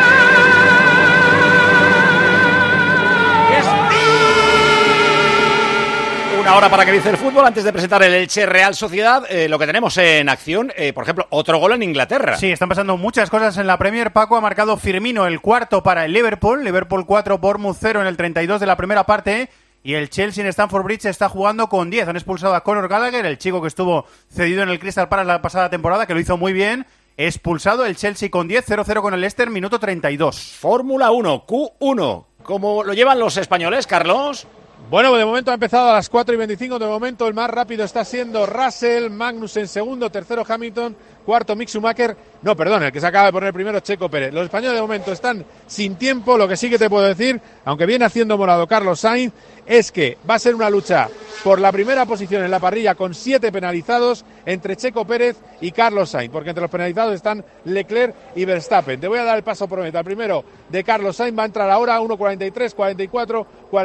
Una hora para que empiece el fútbol antes de presentar el Elche Real Sociedad. Lo que tenemos en acción, por ejemplo, otro gol en Inglaterra. Sí, están pasando muchas cosas en la Premier. Paco, ha marcado Firmino el cuarto para el Liverpool. Liverpool 4, Bournemouth 0 en el 32 de la primera parte. Y el Chelsea en Stamford Bridge está jugando con 10. Han expulsado a Conor Gallagher, el chico que estuvo cedido en el Crystal Palace la pasada temporada, que lo hizo muy bien. Expulsado el Chelsea con 10, 0-0 con el Leicester, minuto 32. Fórmula 1, Q1. ¿Cómo lo llevan los españoles, Carlos? Bueno, de momento ha empezado a las 4:25. De momento el más rápido está siendo Russell, Magnussen segundo, tercero Hamilton, cuarto Mick Schumacher. No, perdón, el que se acaba de poner primero Checo Pérez. Los españoles de momento están sin tiempo. Lo que sí que te puedo decir, aunque viene haciendo morado Carlos Sainz, es que va a ser una lucha por la primera posición en la parrilla con 7 penalizados entre Checo Pérez y Carlos Sainz, porque entre los penalizados están Leclerc y Verstappen. Te voy a dar el paso por meta. El primero de Carlos Sainz va a entrar ahora, 1:43, 44,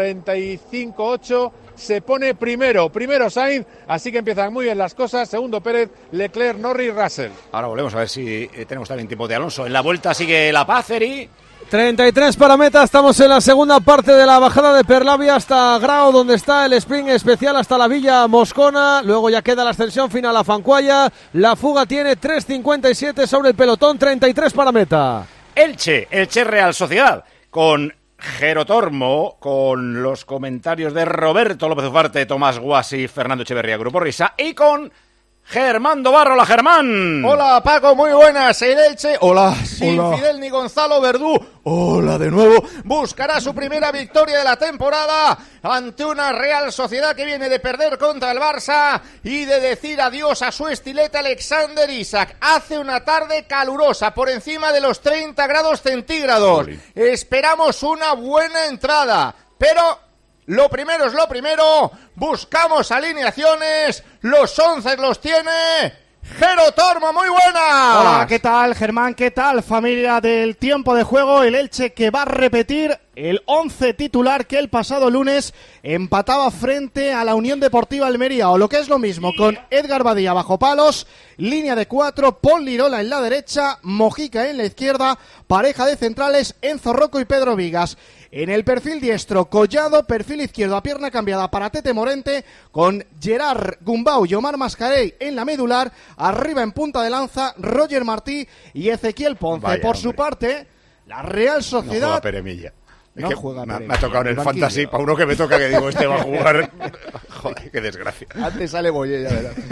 45, 8. Se pone primero Sainz, así que empiezan muy bien las cosas. Segundo Pérez, Leclerc, Norris, Russell. Ahora volvemos a ver si tenemos también tiempo de Alonso. En la vuelta sigue la Paz, Eri. 33 para meta, estamos en la segunda parte de la bajada de Perlavia hasta Grau, donde está el sprint especial hasta la Villa Moscona. Luego ya queda la ascensión final a Fancuaya. La fuga tiene 3:57 sobre el pelotón, 33 para meta. Elche Real Sociedad, con Jero Tormo, con los comentarios de Roberto López Ufarte, Tomás Guasi, Fernando Echeverría, Grupo Risa, y con Germán Dobarro. Hola, Germán. Hola, Paco, muy buenas. El Elche, hola, sin Fidel ni Gonzalo Verdú, hola de nuevo, buscará su primera victoria de la temporada ante una Real Sociedad que viene de perder contra el Barça y de decir adiós a su estilete Alexander Isak. Hace una tarde calurosa, por encima de los 30 grados centígrados. Esperamos una buena entrada, pero lo primero es lo primero, buscamos alineaciones, los 11 los tiene Jero Tormo, muy buenas. Hola, ¿qué tal, Germán? ¿Qué tal, familia del tiempo de juego? El Elche que va a repetir el 11 titular que el pasado lunes empataba frente a la Unión Deportiva Almería, o lo que es lo mismo, con Edgar Badía bajo palos, línea de 4, Pol Lirola en la derecha, Mojica en la izquierda, pareja de centrales Enzo Rocco y Pedro Vigas. En el perfil diestro, Collado, perfil izquierdo a pierna cambiada para Tete Morente, con Gerard Gumbau y Omar Mascarell en la medular, arriba en punta de lanza, Roger Martí y Ezequiel Ponce. Vaya, por su parte, la Real Sociedad... No juega Peremilla. No juega Peremilla. Me ha tocado en el fantasy, para uno que me toca que digo, este va a jugar. Joder, qué desgracia. Antes sale Boye, ya verás.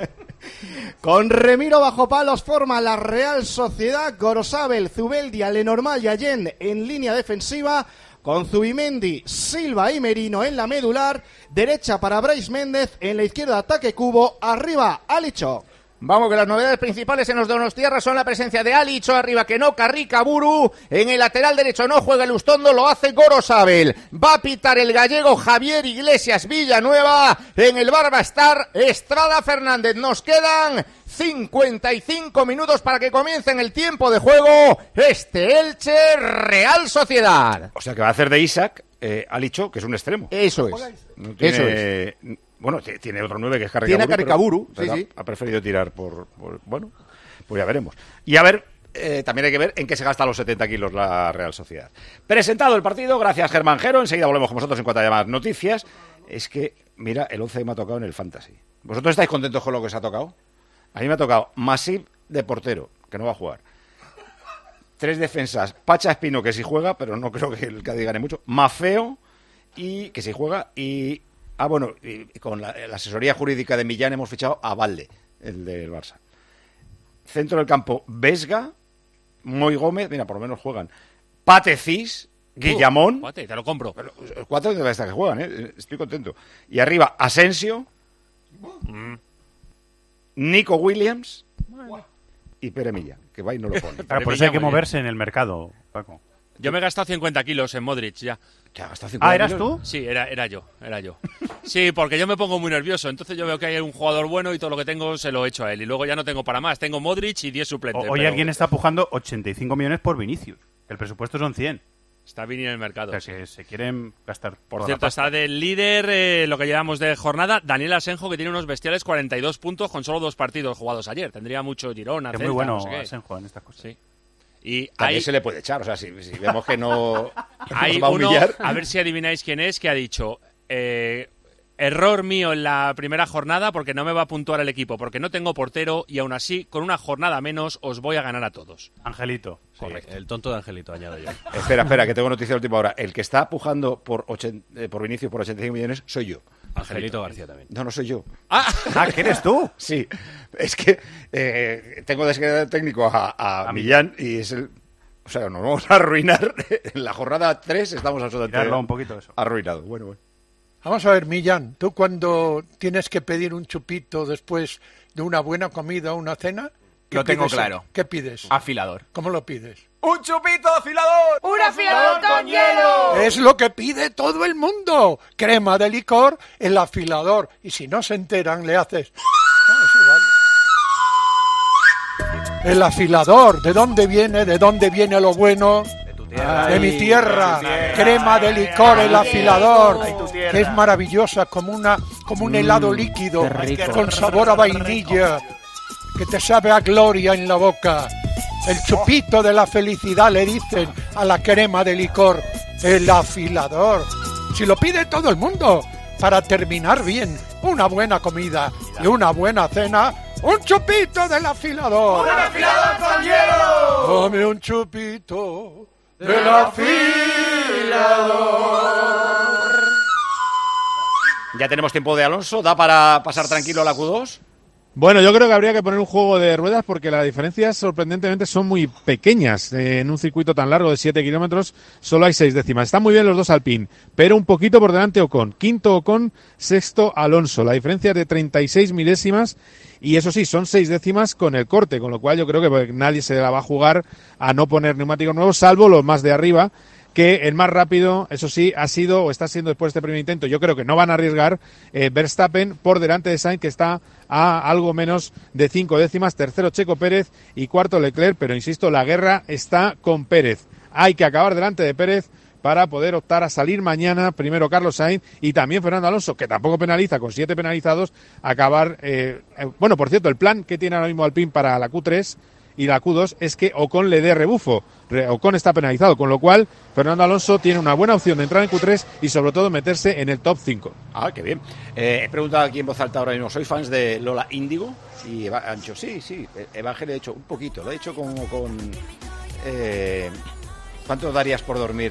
Con Remiro bajo palos forma la Real Sociedad, Gorosabel, Zubeldia, Lenormand y Allende en línea defensiva, con Zubimendi, Silva y Merino en la medular, derecha para Brais Méndez, en la izquierda ataque Cubo, arriba Alicho. Vamos, que las novedades principales en los donostiarras son la presencia de Alicho arriba, que no Carricaburu. En el lateral derecho no juega el Ustondo, lo hace Gorosabel. Va a pitar el gallego Javier Iglesias Villanueva. En el bar va a estar Estrada Fernández. Nos quedan 55 minutos para que comience en el tiempo de juego este Elche Real Sociedad. O sea que va a hacer de Isaac Alicho, que es un extremo. Eso es. No tiene... Eso es. Bueno, tiene otro 9 que es Carricaburu. Tiene Carricaburu, pero sí. Ha preferido tirar por... Bueno, pues ya veremos. Y a ver, también hay que ver en qué se gasta los 70 kilos la Real Sociedad. Presentado el partido, gracias Germán Jero. Enseguida volvemos con vosotros en cuanto haya más noticias. Es que, mira, el 11 me ha tocado en el Fantasy. ¿Vosotros estáis contentos con lo que os ha tocado? A mí me ha tocado Masip de portero, que no va a jugar. 3 defensas, Pacha Espino, que sí juega, pero no creo que el Cádiz gane mucho. Mafeo, y que sí juega, y... bueno, y con la asesoría jurídica de Millán hemos fichado a Valde, el del Barça. Centro del campo, Vesga, Moy Gómez, mira, por lo menos juegan. Patecís, Guillamón. Te lo compro. Pero, 4 de estas que juegan, estoy contento. Y arriba, Asensio, Nico Williams y Pere Millán, que va y no lo pone. Claro, por eso hay que moverse en el mercado, Paco. Yo me he gastado 50 kilos en Modric ya. ¿Te has gastado 50 ¿eras kilos? tú? Sí, era yo. Sí, porque yo me pongo muy nervioso. Entonces yo veo que hay un jugador bueno y todo lo que tengo se lo echo a él. Y luego ya no tengo para más. Tengo Modric y 10 suplentes. Hoy alguien está pujando 85 millones por Vinicius. El presupuesto son 100. Está bien en el mercado. O sea, que se quieren gastar. Por cierto, está del líder, lo que llevamos de jornada, Daniel Asenjo, que tiene unos bestiales 42 puntos con solo 2 partidos jugados ayer. Tendría mucho Girona, Es muy bueno Asenjo en estas cosas. Sí. Y también se le puede echar, o sea, si vemos que no hay va a humillar. Uno, a ver si adivináis quién es, que ha dicho error mío en la primera jornada porque no me va a puntuar el equipo, porque no tengo portero y aún así, con una jornada menos, os voy a ganar a todos. Angelito. Correcto. El tonto de Angelito, añado yo. Espera, que tengo noticia de última hora. El que está pujando por Vinicius por 85 millones soy yo. Angelito García también. No soy yo. ¿Que eres tú? Sí, es que tengo de secretario técnico a Millán y es el... O sea, nos vamos a arruinar. En la jornada 3 estamos absolutamente un poquito eso. Arruinados. Bueno. Vamos a ver, Millán, tú cuando tienes que pedir un chupito después de una buena comida o una cena... Lo tengo claro. ¿Qué pides? Afilador. ¿Cómo lo pides? ¡Un chupito afilador! ¡Un afilador con hielo! Es lo que pide todo el mundo. Crema de licor, el afilador. Y si no se enteran, le haces... es igual. El afilador, ¿de dónde viene? ¿De dónde viene lo bueno? De mi tierra. Crema de licor, el afilador, que es maravillosa, como un helado líquido, con sabor a vainilla, que te sabe a gloria en la boca. El chupito de la felicidad, le dicen a la crema de licor, el afilador. Si lo pide todo el mundo, para terminar bien, una buena comida y una buena cena, un chupito del afilador. ¡Un afilador con hielo! Dame un chupito del afilador. Ya tenemos tiempo de Alonso. ¿Da para pasar tranquilo a la Q2? Bueno, yo creo que habría que poner un juego de ruedas porque las diferencias sorprendentemente son muy pequeñas. En un circuito tan largo de 7 kilómetros solo hay 6 décimas. Están muy bien los dos Alpine, pero un poquito por delante Ocon. Quinto Ocon, sexto Alonso. La diferencia es de 36 milésimas y eso sí, son 6 décimas con el corte, con lo cual yo creo que nadie se la va a jugar a no poner neumáticos nuevos, salvo los más de arriba, que el más rápido, eso sí, ha sido o está siendo después de este primer intento. Yo creo que no van a arriesgar. Verstappen por delante de Sainz, que está a algo menos de 5 décimas. Tercero Checo Pérez y cuarto Leclerc, pero insisto, la guerra está con Pérez. Hay que acabar delante de Pérez para poder optar a salir mañana, primero Carlos Sainz y también Fernando Alonso, que tampoco penaliza, con 7 penalizados, acabar... bueno, por cierto, el plan que tiene ahora mismo Alpine para la Q3 y la Q2 es que Ocon le dé rebufo. Ocon está penalizado, con lo cual Fernando Alonso tiene una buena opción de entrar en Q3 y sobre todo meterse en el top 5. Ah, qué bien. He preguntado aquí en voz alta ahora mismo, ¿soy fans de Lola Índigo? Y han dicho, sí, Evangelio ha hecho un poquito, lo ha hecho con ¿cuánto darías por dormir?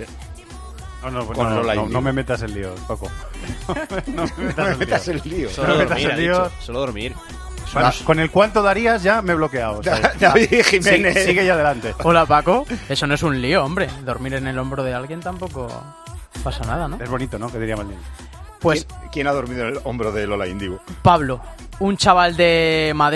No me metas en lío, Paco. No me metas en lío. Solo dormir. Con el cuánto darías ya me he bloqueado. David Jiménez. Sigue ya adelante. Hola, Paco. Eso no es un lío, hombre. Dormir en el hombro de alguien tampoco pasa nada, ¿no? Es bonito, ¿no? Que diría Maldini. Pues, ¿Quién ha dormido en el hombro de Lola Índigo? Pablo, un chaval de Madrid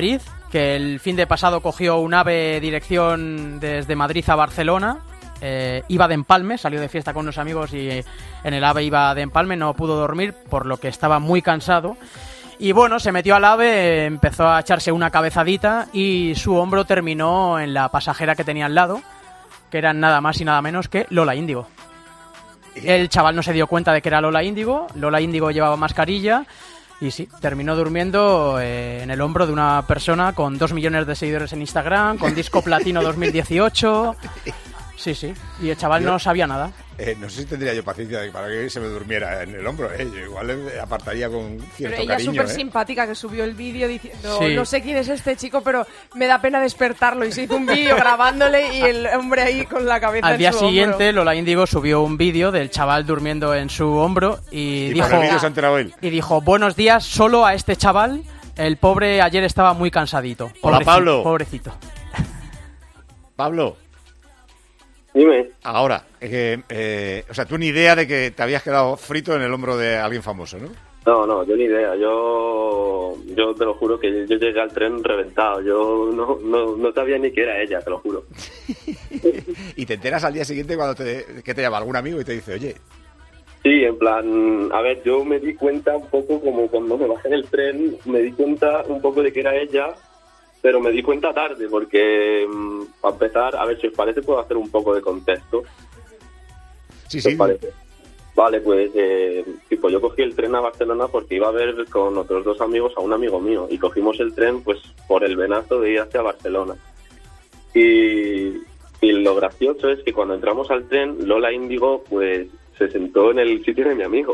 que el fin de pasado cogió un AVE dirección desde Madrid a Barcelona. Iba de empalme, salió de fiesta con unos amigos y en el AVE iba de empalme, no pudo dormir por lo que estaba muy cansado. Y bueno, se metió al AVE, empezó a echarse una cabezadita y su hombro terminó en la pasajera que tenía al lado, que eran nada más y nada menos que Lola Índigo. El chaval no se dio cuenta de que era Lola Índigo llevaba mascarilla y sí, terminó durmiendo en el hombro de una persona con 2 millones de seguidores en Instagram, con disco platino 2018... Sí, y el chaval no sabía nada. No sé si tendría yo paciencia para que se me durmiera en el hombro. Yo igual le apartaría con cierto pero ella cariño. Súper simpática, que subió el vídeo diciendo, no sé quién es este chico, pero me da pena despertarlo. Y se hizo un vídeo grabándole y el hombre ahí con la cabeza en su hombro. Al día siguiente, Lola Índigo subió un vídeo del chaval durmiendo en su hombro y dijo... Para el vídeo se ha enterado él. Y dijo, buenos días solo a este chaval. El pobre ayer estaba muy cansadito. Hola, Pablo. Pobrecito. Pablo. Dime. Ahora, o sea, tú ni idea de que te habías quedado frito en el hombro de alguien famoso, ¿no? No, yo ni idea. Yo te lo juro que yo llegué al tren reventado. Yo no sabía ni que era ella, te lo juro. Y te enteras al día siguiente cuando que te llama algún amigo y te dice, oye... Sí, en plan, a ver, yo me di cuenta un poco como cuando me bajé del tren, me di cuenta un poco de que era ella... Pero me di cuenta tarde, porque para empezar, a ver, si os parece, puedo hacer un poco de contexto. Sí. ¿Os parece? Vale, pues yo cogí el tren a Barcelona porque iba a ver con otros 2 amigos a un amigo mío. Y cogimos el tren pues por el venazo de ir hacia Barcelona. Y lo gracioso es que cuando entramos al tren, Lola Índigo pues se sentó en el sitio de mi amigo.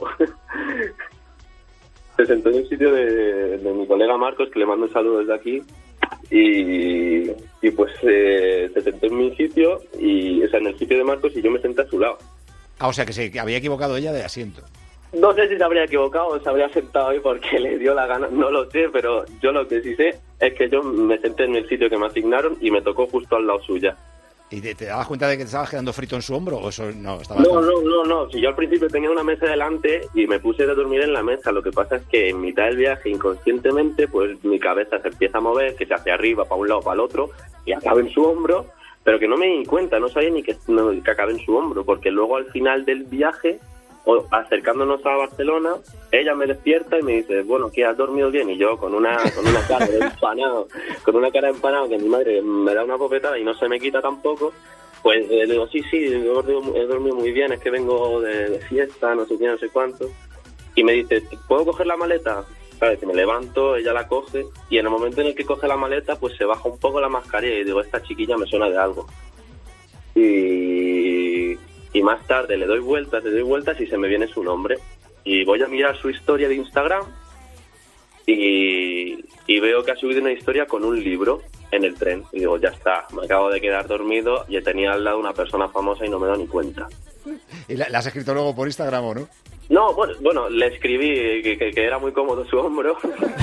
Se sentó en el sitio de mi colega Marcos, que le mando un saludo desde aquí. Y pues se sentó en mi sitio, en el sitio de Marcos, y yo me senté a su lado. O sea que se había equivocado ella de asiento. No sé si se habría equivocado o se habría sentado ahí porque le dio la gana, no lo sé, pero yo lo que sí sé es que yo me senté en el sitio que me asignaron y me tocó justo al lado suya. ¿Y te dabas cuenta de que te estabas quedando frito en su hombro o eso no? No. Si yo al principio tenía una mesa delante y me puse a dormir en la mesa, lo que pasa es que en mitad del viaje, inconscientemente, pues mi cabeza se empieza a mover, que se hace arriba, para un lado, para el otro, y acaba en su hombro, pero que no me di cuenta, no sabía ni que acabé en su hombro, porque luego al final del viaje, acercándonos a Barcelona, ella me despierta y me dice, bueno, ¿qué has dormido bien? Y yo con una cara de empanado, que mi madre me da una bofetada y no se me quita tampoco, pues le digo, sí, he dormido muy bien, es que vengo de fiesta, no sé qué, no sé cuánto. Y me dice, ¿puedo coger la maleta? ¿Sabes? Que me levanto, ella la coge, y en el momento en el que coge la maleta, pues se baja un poco la mascarilla y digo, esta chiquilla me suena de algo. Y más tarde le doy vueltas y se me viene su nombre. Y voy a mirar su historia de Instagram y veo que ha subido una historia con un libro en el tren. Y digo, ya está, me acabo de quedar dormido y tenía al lado una persona famosa y no me he dado ni cuenta. ¿Y la has escrito luego por Instagram o no? No, bueno, le escribí que era muy cómodo su hombro.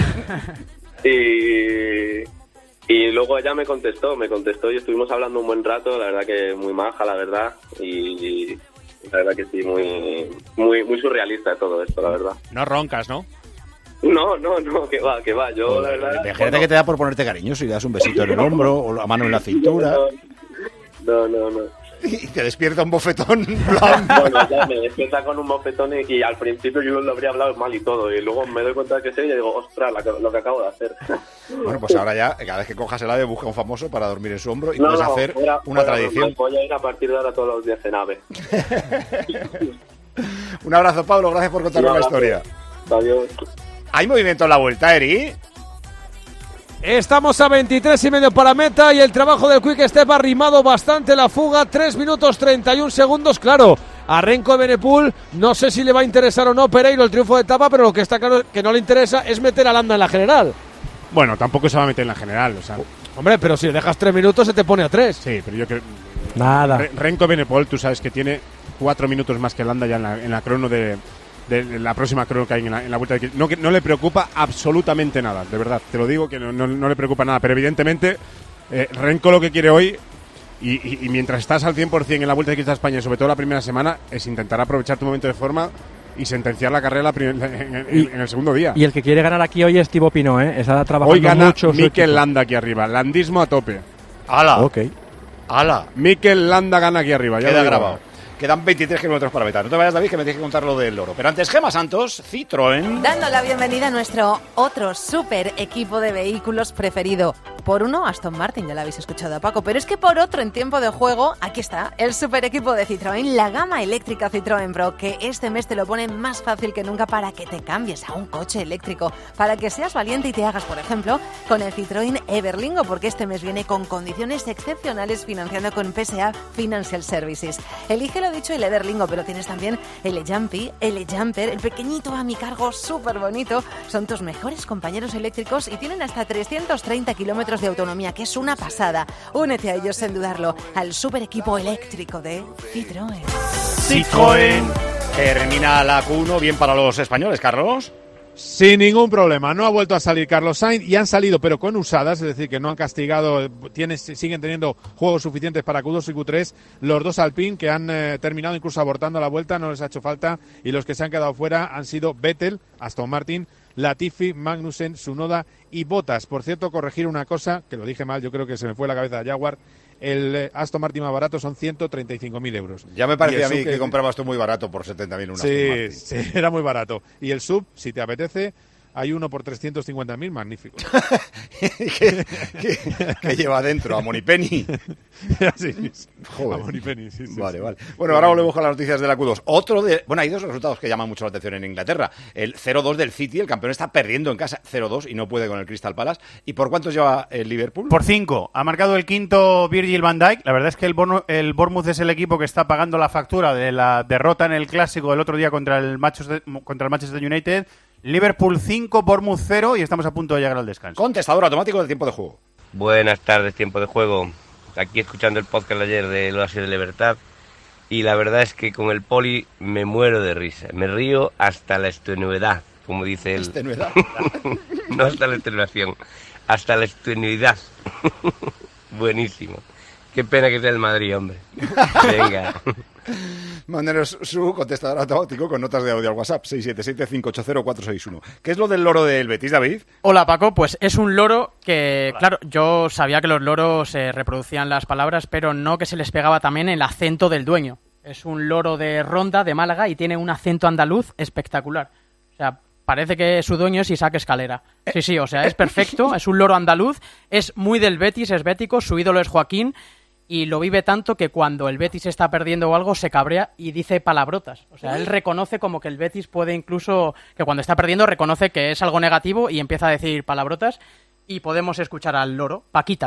Y luego ella me contestó y estuvimos hablando un buen rato, la verdad que muy maja, la verdad, y la verdad que sí, muy surrealista todo esto, la verdad. No roncas, ¿no? No, que va, yo la verdad... Imagínate que te da por ponerte cariñoso y le das un besito en el hombro o la mano en la cintura. No. Y te despierta un bofetón. Bueno, ya me despierta con un bofetón y al principio yo lo habría hablado mal y todo, y luego me doy cuenta de que sé y digo, ostras, lo que acabo de hacer. Bueno, pues ahora ya, cada vez que cojas el ave, busca un famoso para dormir en su hombro y puedes hacer una tradición. Voy a ir a partir de ahora todos los días en ave. Un abrazo, Pablo, gracias por contarnos la historia. Adiós. Hay movimiento en la vuelta, Eri. Estamos a 23,5 para meta y el trabajo del Quick Step ha rimado bastante la fuga. 3 minutos 31 segundos, claro. A Renko Evenepoel no sé si le va a interesar o no Pereiro el triunfo de etapa, pero lo que está claro que no le interesa es meter a Landa en la general. Bueno, tampoco se va a meter en la general, o sea... Hombre, pero si le dejas 3 minutos se te pone a 3. Sí, pero yo creo... Nada. Renko Evenepoel, tú sabes que tiene 4 minutos más que Landa ya en la crono de la próxima crono que hay en la vuelta. No le preocupa absolutamente nada, de verdad. Te lo digo que no le preocupa nada, pero evidentemente Renko lo que quiere hoy, y mientras estás al 100% en la Vuelta Ciclista a España, sobre todo la primera semana, es intentar aprovechar tu momento de forma y sentenciar la carrera en el segundo día. Y el que quiere ganar aquí hoy es Thibaut Pinot, ¿eh? Está trabajando hoy gana mucho Mikel Landa aquí arriba, landismo a tope. ¡Hala! Ok. ¡Hala! Mikel Landa gana aquí arriba. Ya queda grabado. Quedan 23 kilómetros para Beta. No te vayas, David, que me tienes que contar lo del loro. Pero antes, Gemma Santos, Citroën. Dando la bienvenida a nuestro otro super equipo de vehículos preferido. Por uno, Aston Martin, ya lo habéis escuchado a Paco. Pero es que por otro, en tiempo de juego, aquí está, el super equipo de Citroën, la gama eléctrica Citroën Pro, que este mes te lo pone más fácil que nunca para que te cambies a un coche eléctrico. Para que seas valiente y te hagas, por ejemplo, con el Citroën Everlingo, porque este mes viene con condiciones excepcionales financiando con PSA Financial Services. Elígelo dicho el Everlingo, pero tienes también el E-Jumpy, el E-Jumper, el pequeñito a mi cargo, súper bonito. Son tus mejores compañeros eléctricos y tienen hasta 330 kilómetros de autonomía, que es una pasada. Únete a ellos sin dudarlo, al super equipo eléctrico de Citroën. Citroën. Termina la Q1 bien para los españoles, Carlos. Sin ningún problema, no ha vuelto a salir Carlos Sainz y han salido pero con usadas, es decir, que no han castigado, siguen teniendo juegos suficientes para Q2 y Q3, los dos Alpine que han terminado incluso abortando la vuelta, no les ha hecho falta, y los que se han quedado fuera han sido Vettel, Aston Martin, Latifi, Magnussen, Tsunoda y Bottas. Por cierto, corregir una cosa, que lo dije mal, yo creo que se me fue la cabeza de Jaguar. El Aston Martin más barato son 135.000 euros. Ya me parecía a mí que comprabas tú muy barato por 70.000 un Aston Martin. Sí, era muy barato. Y el sub, si te apetece, hay uno por 350.000, magnífico. ¿Qué lleva adentro? ¿A Monipenny? Sí, joder. A Monipenny, sí. Vale. Bueno, ahora volvemos con las noticias de la Q2. Bueno, hay dos resultados que llaman mucho la atención en Inglaterra. El 0-2 del City, el campeón está perdiendo en casa 0-2 y no puede con el Crystal Palace. ¿Y por cuántos lleva el Liverpool? Por 5. Ha marcado el quinto Virgil van Dijk. La verdad es que el Bournemouth es el equipo que está pagando la factura de la derrota en el clásico del otro día contra el Manchester United. Liverpool 5, Bournemouth 0 y estamos a punto de llegar al descanso. Contestador automático del tiempo de juego. Buenas tardes, tiempo de juego. Aquí escuchando el podcast de ayer de Oasis de Libertad y la verdad es que con el Poli me muero de risa. Me río hasta la extenuidad, como dice él. ¿Extenuidad? No hasta la extenuación, hasta la extenuidad. Buenísimo. Qué pena que sea el Madrid, hombre. Venga. Mándenos su contestador automático con notas de audio al WhatsApp 677-580-461. ¿Qué es lo del loro del Betis, David? Hola, Paco. Pues es un loro que, hola. Claro, yo sabía que los loros reproducían las palabras, pero no que se les pegaba también el acento del dueño. Es un loro de Ronda, de Málaga, y tiene un acento andaluz espectacular. O sea, parece que su dueño es Isaac Escalera. Sí, o sea, es perfecto, es un loro andaluz, es muy del Betis, es bético, su ídolo es Joaquín, y lo vive tanto que cuando el Betis está perdiendo o algo se cabrea y dice palabrotas. O sea, él reconoce como que el Betis puede incluso, que cuando está perdiendo reconoce que es algo negativo y empieza a decir palabrotas, y podemos escuchar al loro, Paquita.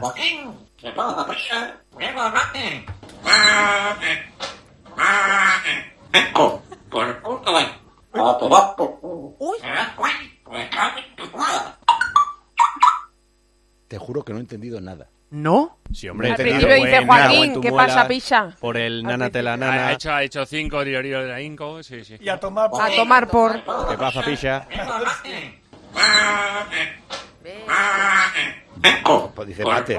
Te juro que no he entendido nada. ¿No? Sí, hombre. Al principio dice Joaquín, ¿qué pasa, picha? Por el nánate la nana. Ha hecho 5, Diorio de la Inco, sí. Y a tomar por... A tomar por... ¿Qué pasa, picha? Pues dice mate.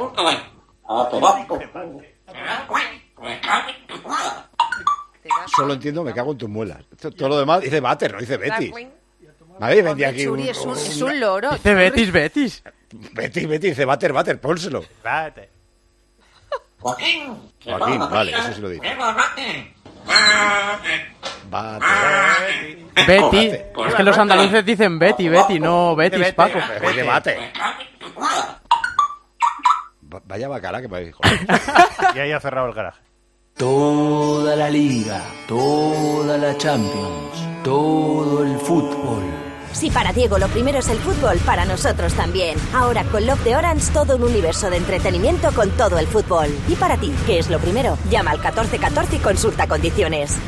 Solo entiendo, me cago en tus muelas. Todo lo demás dice Bater, no dice Betis. Madre, vendía aquí Churi, es un loro. Dice Betis. Betis, dice Bater, pónselo. Bate. Joaquín, vale, eso sí lo dice. Betty. Es que los andaluces dicen Betty, no Betis, Paco. Dice Bate. Vaya bacala que me dijo. Y ahí ha cerrado el garaje. Toda la liga, toda la Champions, todo el fútbol. Si para Diego lo primero es el fútbol, para nosotros también. Ahora con Love de Orange, todo un universo de entretenimiento con todo el fútbol. Y para ti, ¿qué es lo primero? Llama al 1414 y consulta condiciones.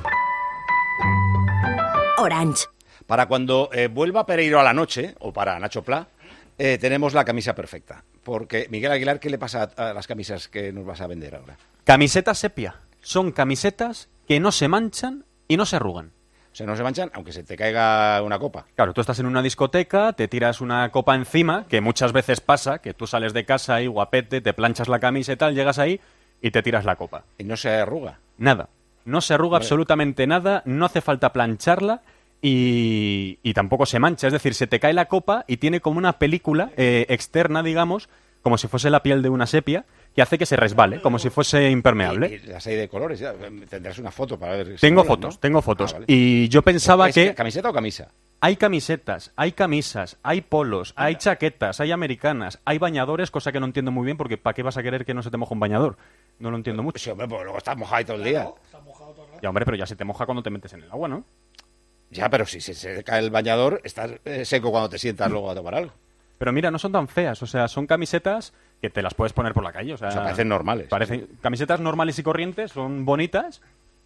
Orange. Para cuando vuelva Pereiro a la noche, o para Nacho Pla, tenemos la camisa perfecta. Porque, Miguel Aguilar, ¿qué le pasa a las camisas que nos vas a vender ahora? Camisetas sepia. Son camisetas que no se manchan y no se arrugan. O sea, no se manchan, aunque se te caiga una copa. Claro, tú estás en una discoteca, te tiras una copa encima, que muchas veces pasa, que tú sales de casa ahí, guapete, te planchas la camisa y tal, llegas ahí y te tiras la copa. ¿Y no se arruga? Nada. No se arruga absolutamente nada, no hace falta plancharla y tampoco se mancha. Es decir, se te cae la copa y tiene como una película externa, digamos, como si fuese la piel de una sepia, que hace que se resbale, como si fuese impermeable. Y las hay de colores, ya. Tendrás una foto para ver. Tengo fotos. Vale. Y yo pensaba que... ¿Camiseta o camisa? Hay camisetas, hay camisas, hay polos, hay chaquetas, hay americanas, hay bañadores, cosa que no entiendo muy bien, porque ¿para qué vas a querer que no se te moje un bañador? No lo entiendo mucho. Sí, hombre, pues luego estás mojado todo el día. Ya, hombre, pero ya se te moja cuando te metes en el agua, ¿no? Ya, pero si se cae el bañador, estás seco cuando te sientas luego a tomar algo. Pero mira, no son tan feas, o sea, son camisetas que te las puedes poner por la calle. O sea, parecen normales. Parecen camisetas normales y corrientes, son bonitas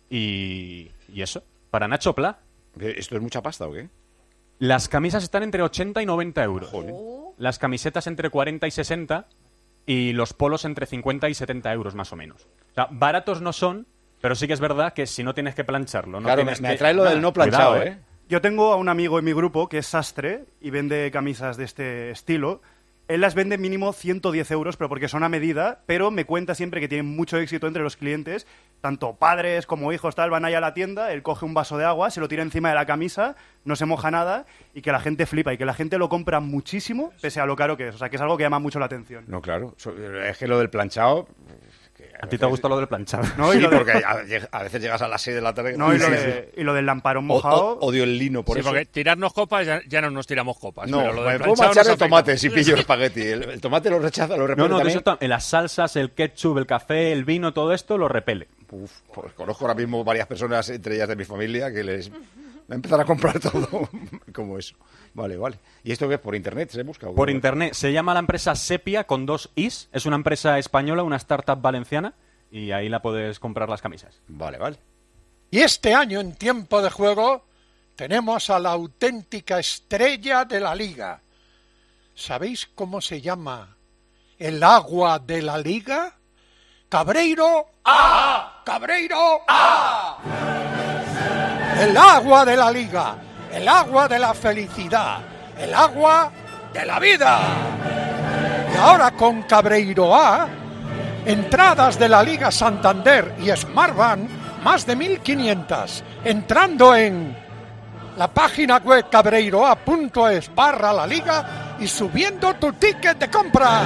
y eso, para Nacho Pla. ¿Esto es mucha pasta o qué? Las camisas están entre 80 y 90 euros. Joder. Las camisetas entre 40 y 60 y los polos entre 50 y 70 euros más o menos. O sea, baratos no son, pero sí que es verdad que si no tienes que plancharlo... Claro, me atrae lo del no planchado, Cuidado, ¿eh? Yo tengo a un amigo en mi grupo que es sastre y vende camisas de este estilo. Él las vende mínimo 110 euros, pero porque son a medida, pero me cuenta siempre que tienen mucho éxito entre los clientes, tanto padres como hijos, tal, van ahí a la tienda, él coge un vaso de agua, se lo tira encima de la camisa, no se moja nada, y que la gente flipa, y que la gente lo compra muchísimo, pese a lo caro que es. O sea, que es algo que llama mucho la atención. No, claro. Es que lo del planchado... ¿A ti te ha gustado lo del planchado? No, sí, porque a veces llegas a las 6 de la tarde... No, y lo del lamparón mojado... Odio el lino, por eso. Sí, porque tirarnos copas ya no nos tiramos copas. No, pero lo del me puedo manchar el tomate si pillo espagueti. El tomate lo rechaza, lo repele también. En las salsas, el ketchup, el café, el vino, todo esto lo repele. Pues conozco ahora mismo varias personas, entre ellas de mi familia, que les... Va a empezar a comprar todo como eso. Vale. ¿Y esto qué es? ¿Por internet se busca? Por internet. Se llama la empresa Sepia con 2 is. Es una empresa española, una startup valenciana. Y ahí la puedes comprar las camisas. Vale. Y este año, en tiempo de juego, tenemos a la auténtica estrella de la Liga. ¿Sabéis cómo se llama el agua de la Liga? ¡Cabreiro! ¡Ah! ¡Cabreiro! ¡Ah! El agua de la Liga, el agua de la felicidad, el agua de la vida. Y ahora con Cabreiro A, entradas de la Liga Santander y Smartbank, más de 1.500. Entrando en la página web cabreiroa.es/la Liga y subiendo tu ticket de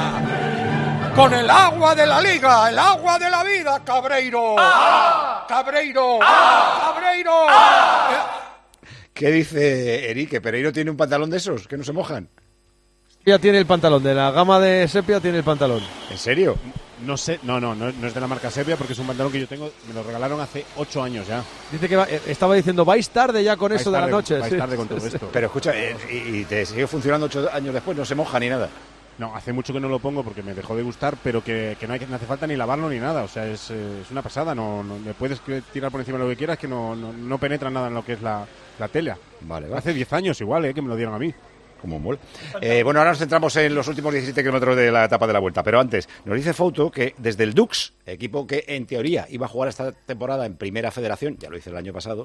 compra. Con el agua de la Liga, el agua de la vida, Cabreiro. ¡Ah! Cabreiro. ¡Ah! Cabreiro. ¡Ah! ¿Qué dice Eric? ¿Que Pereiro tiene un pantalón de esos que no se mojan? Ya tiene el pantalón, de la gama de Sepia tiene el pantalón. ¿En serio? No sé, no es de la marca Sepia porque es un pantalón que yo tengo, me lo regalaron hace 8 años ya. Dice que estaba diciendo, vais tarde ya con eso de la noche. Vais tarde con todo esto. Pero escucha, y te sigue funcionando 8 años después, no se moja ni nada. No, hace mucho que no lo pongo porque me dejó de gustar, pero que no hace falta ni lavarlo ni nada. O sea, es una pasada. No me puedes tirar por encima de lo que quieras, que no penetra nada en lo que es la tela. Vale. Hace 10 años igual, que me lo dieron a mí. Como mola. Bueno, ahora nos centramos en los últimos 17 kilómetros de la etapa de la Vuelta. Pero antes, nos dice Fouto que desde el Dux, equipo que en teoría iba a jugar esta temporada en Primera Federación, ya lo hice el año pasado,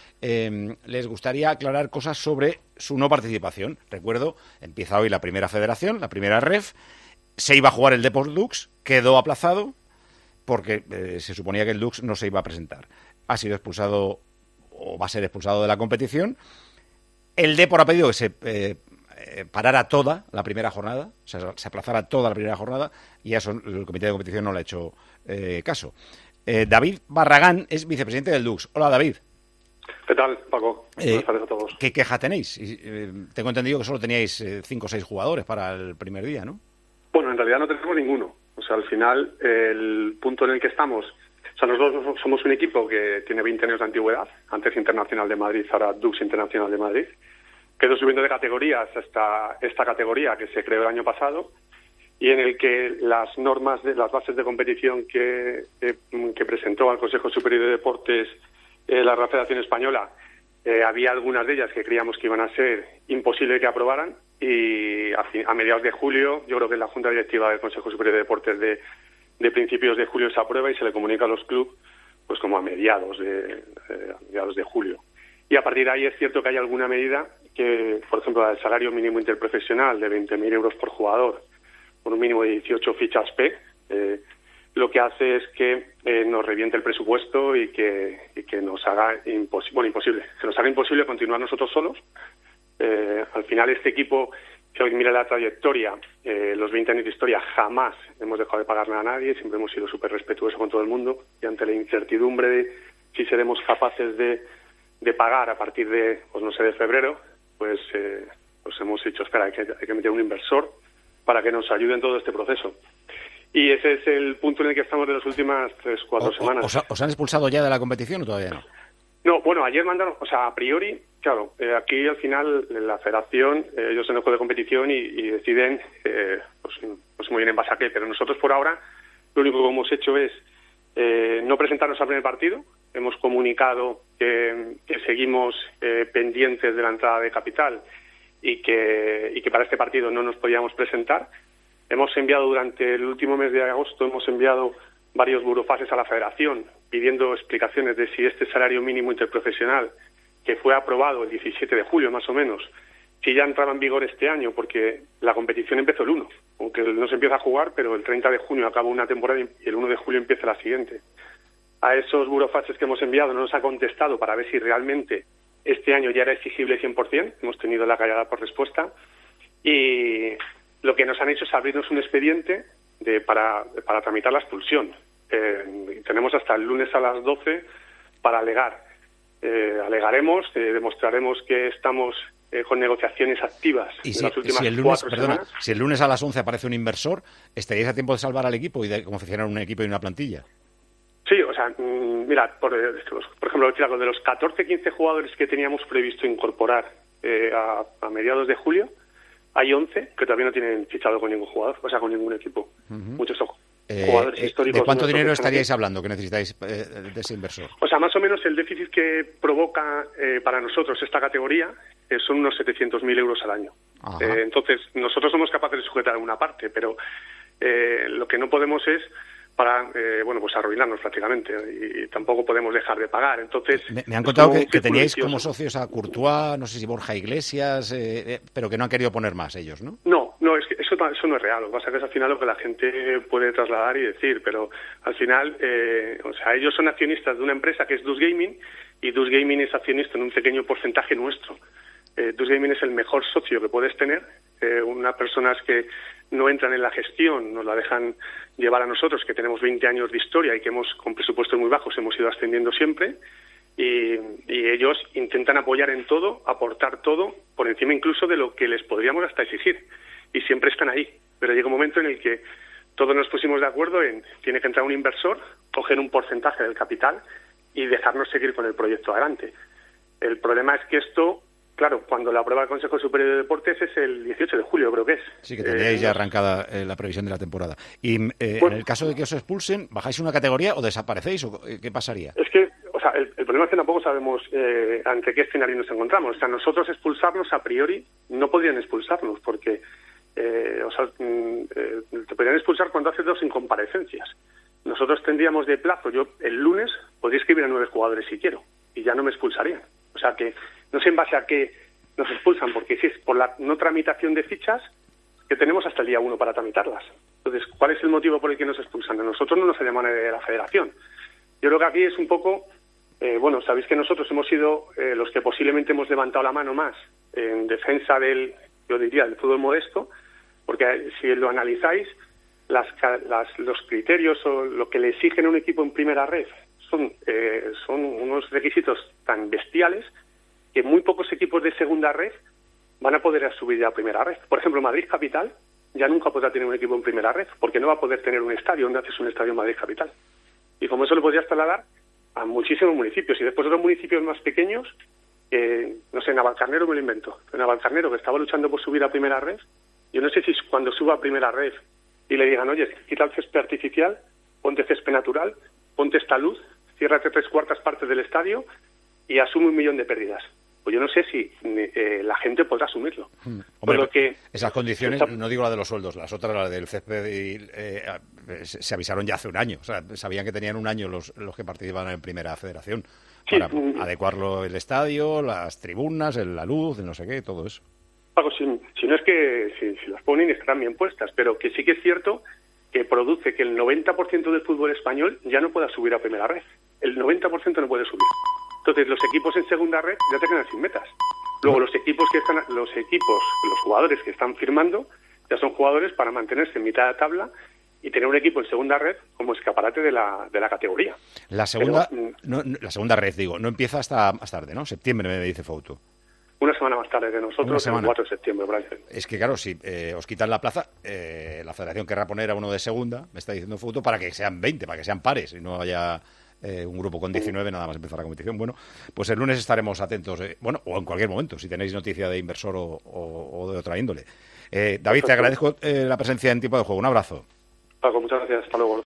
les gustaría aclarar cosas sobre su no participación. Recuerdo, empieza hoy la Primera Federación, la primera ref, se iba a jugar el Depor Dux, quedó aplazado porque se suponía que el Dux no se iba a presentar. Ha sido expulsado o va a ser expulsado de la competición. El Depor ha pedido que se parara toda la primera jornada, o sea, se aplazara toda la primera jornada, y eso el comité de competición no le ha hecho caso. David Barragán es vicepresidente del Dux. Hola, David. ¿Qué tal, Paco? Buenas tardes a todos. ¿Qué queja tenéis? Tengo entendido que solo teníais 5 o 6 jugadores para el primer día, ¿no? Bueno, en realidad no tenemos ninguno. O sea, al final, el punto en el que estamos... O sea, nosotros somos un equipo que tiene 20 años de antigüedad, antes Internacional de Madrid, ahora Dux Internacional de Madrid. Quedó subiendo de categorías hasta esta categoría que se creó el año pasado y en el que las normas de las bases de competición que presentó al Consejo Superior de Deportes la Real Federación Española, había algunas de ellas que creíamos que iban a ser imposible que aprobaran y a mediados de julio, yo creo que la Junta Directiva del Consejo Superior de Deportes de principios de julio se aprueba y se le comunica a los clubes pues como a mediados de julio. Y a partir de ahí es cierto que hay alguna medida que, por ejemplo, el salario mínimo interprofesional de 20.000 euros por jugador, con un mínimo de 18 fichas P, lo que hace es que nos reviente el presupuesto y que nos haga imposible. Se nos haga imposible continuar nosotros solos. Al final este equipo, si hoy mira la trayectoria, los 20 años de historia, jamás hemos dejado de pagar nada a nadie, siempre hemos sido súper respetuosos con todo el mundo, y ante la incertidumbre de si seremos capaces de pagar a partir de, pues no sé, de febrero, pues hemos dicho, espera, hay que meter un inversor para que nos ayude en todo este proceso. Y ese es el punto en el que estamos de las últimas 3-4 semanas. ¿Os han expulsado ya de la competición o todavía no? No, bueno, ayer mandaron, o sea, a priori, claro, aquí al final la federación, ellos son el juego de competición y deciden, pues muy bien en base a qué, pero nosotros por ahora lo único que hemos hecho es no presentarnos al primer partido. Hemos comunicado que seguimos pendientes de la entrada de capital y que para este partido no nos podíamos presentar. Hemos enviado durante el último mes de agosto, varios burofaxes a la federación pidiendo explicaciones de si este salario mínimo interprofesional, que fue aprobado el 17 de julio más o menos, si ya entraba en vigor este año, porque la competición empezó el 1, aunque no se empieza a jugar, pero el 30 de junio acaba una temporada y el 1 de julio empieza la siguiente. A esos burofaxes que hemos enviado no nos ha contestado para ver si realmente este año ya era exigible 100%, hemos tenido la callada por respuesta, y lo que nos han hecho es abrirnos un expediente para tramitar la expulsión. Tenemos hasta el lunes a las 12 para alegar. Alegaremos, demostraremos que estamos con negociaciones activas en las últimas 4 semanas. Si el lunes a las 11 aparece un inversor, ¿estaríais a tiempo de salvar al equipo y de confeccionar un equipo y una plantilla? Sí, o sea, mira, por ejemplo, de los 14-15 jugadores que teníamos previsto incorporar a mediados de julio, hay 11 que todavía no tienen fichado con ningún jugador, o sea, con ningún equipo. Muchos son jugadores históricos. ¿De cuánto dinero estaríais hablando que necesitáis de ese inversor? O sea, más o menos el déficit que provoca para nosotros esta categoría son unos 700.000 euros al año. Entonces, nosotros somos capaces de sujetar una parte, pero lo que no podemos es pues arruinarnos prácticamente, y tampoco podemos dejar de pagar. Entonces me han contado que teníais como socios a Courtois, no sé si Borja Iglesias, pero que no han querido poner más ellos, ¿no? No, es que eso no es real. Lo que pasa es que es al final lo que la gente puede trasladar y decir, pero al final, ellos son accionistas de una empresa que es Dus Gaming, y Dus Gaming es accionista en un pequeño porcentaje nuestro. Dus Gaming es el mejor socio que puedes tener. Unas personas que no entran en la gestión, nos la dejan llevar a nosotros, que tenemos 20 años de historia y que con presupuestos muy bajos hemos ido ascendiendo siempre, y ellos intentan apoyar en todo, aportar todo, por encima incluso de lo que les podríamos hasta exigir, y siempre están ahí. Pero llega un momento en el que todos nos pusimos de acuerdo en tiene que entrar un inversor, coger un porcentaje del capital y dejarnos seguir con el proyecto adelante. El problema es que esto, claro, cuando la aprueba el Consejo Superior de Deportes es el 18 de julio, creo que es. Sí, que tendríais ya arrancada la previsión de la temporada. Y en el caso de que os expulsen, ¿bajáis una categoría o desaparecéis? ¿O qué pasaría? Es que, el problema es que tampoco sabemos ante qué escenario nos encontramos. O sea, nosotros expulsarnos a priori no podrían expulsarnos, porque te podrían expulsar cuando haces 2 incomparecencias. Nosotros tendríamos de plazo, yo el lunes podría escribir a 9 jugadores si quiero, y ya no me expulsarían. O sea que no sé en base a qué nos expulsan, porque si es por la no tramitación de fichas, que tenemos hasta el día 1 para tramitarlas. Entonces, ¿cuál es el motivo por el que nos expulsan? A nosotros no nos ha llamado de la federación. Yo creo que aquí es un poco, sabéis que nosotros hemos sido los que posiblemente hemos levantado la mano más en defensa del fútbol modesto, porque si lo analizáis, los criterios o lo que le exigen a un equipo en primera red son unos requisitos tan bestiales que muy pocos equipos de segunda red van a poder subir ya a primera red. Por ejemplo, Madrid Capital ya nunca podrá tener un equipo en primera red, porque no va a poder tener un estadio. ¿Dónde haces un estadio en Madrid Capital? Y como eso lo podrías trasladar a muchísimos municipios. Y después otros municipios más pequeños, Navalcarnero me lo invento. Navalcarnero, que estaba luchando por subir a primera red, yo no sé si cuando suba a primera red y le digan, oye, quita el césped artificial, ponte césped natural, ponte esta luz, ciérrate 3/4 partes del estadio y asume 1 millón de pérdidas. Pues yo no sé si la gente podrá asumirlo. Hombre, esas condiciones, no digo la de los sueldos, las otras, la del césped, se avisaron ya hace un año. O sea, sabían que tenían un año los que participaban en Primera Federación para adecuarlo el estadio, las tribunas, la luz, el no sé qué, todo eso. Si no es que si las ponen estarán bien puestas, pero que sí que es cierto que produce que el 90% del fútbol español ya no pueda subir a primera red. El 90% no puede subir. Entonces los equipos en segunda red ya te quedan sin metas. Luego los jugadores que están firmando ya son jugadores para mantenerse en mitad de tabla y tener un equipo en segunda red como escaparate de la categoría. La segunda red, digo, no empieza hasta más tarde, ¿no? Septiembre, me dice Fouto. Una semana más tarde que nosotros, el 4 de septiembre, por ahí. Es que, claro, si os quitan la plaza, la federación querrá poner a uno de segunda, me está diciendo Fouto, para que sean 20, para que sean pares y no haya un grupo con 19 nada más empezar la competición. Bueno, pues el lunes estaremos atentos, o en cualquier momento, si tenéis noticia de inversor o de otra índole. David, te agradezco la presencia en Tiempo de Juego. Un abrazo. Paco, muchas gracias. Hasta luego.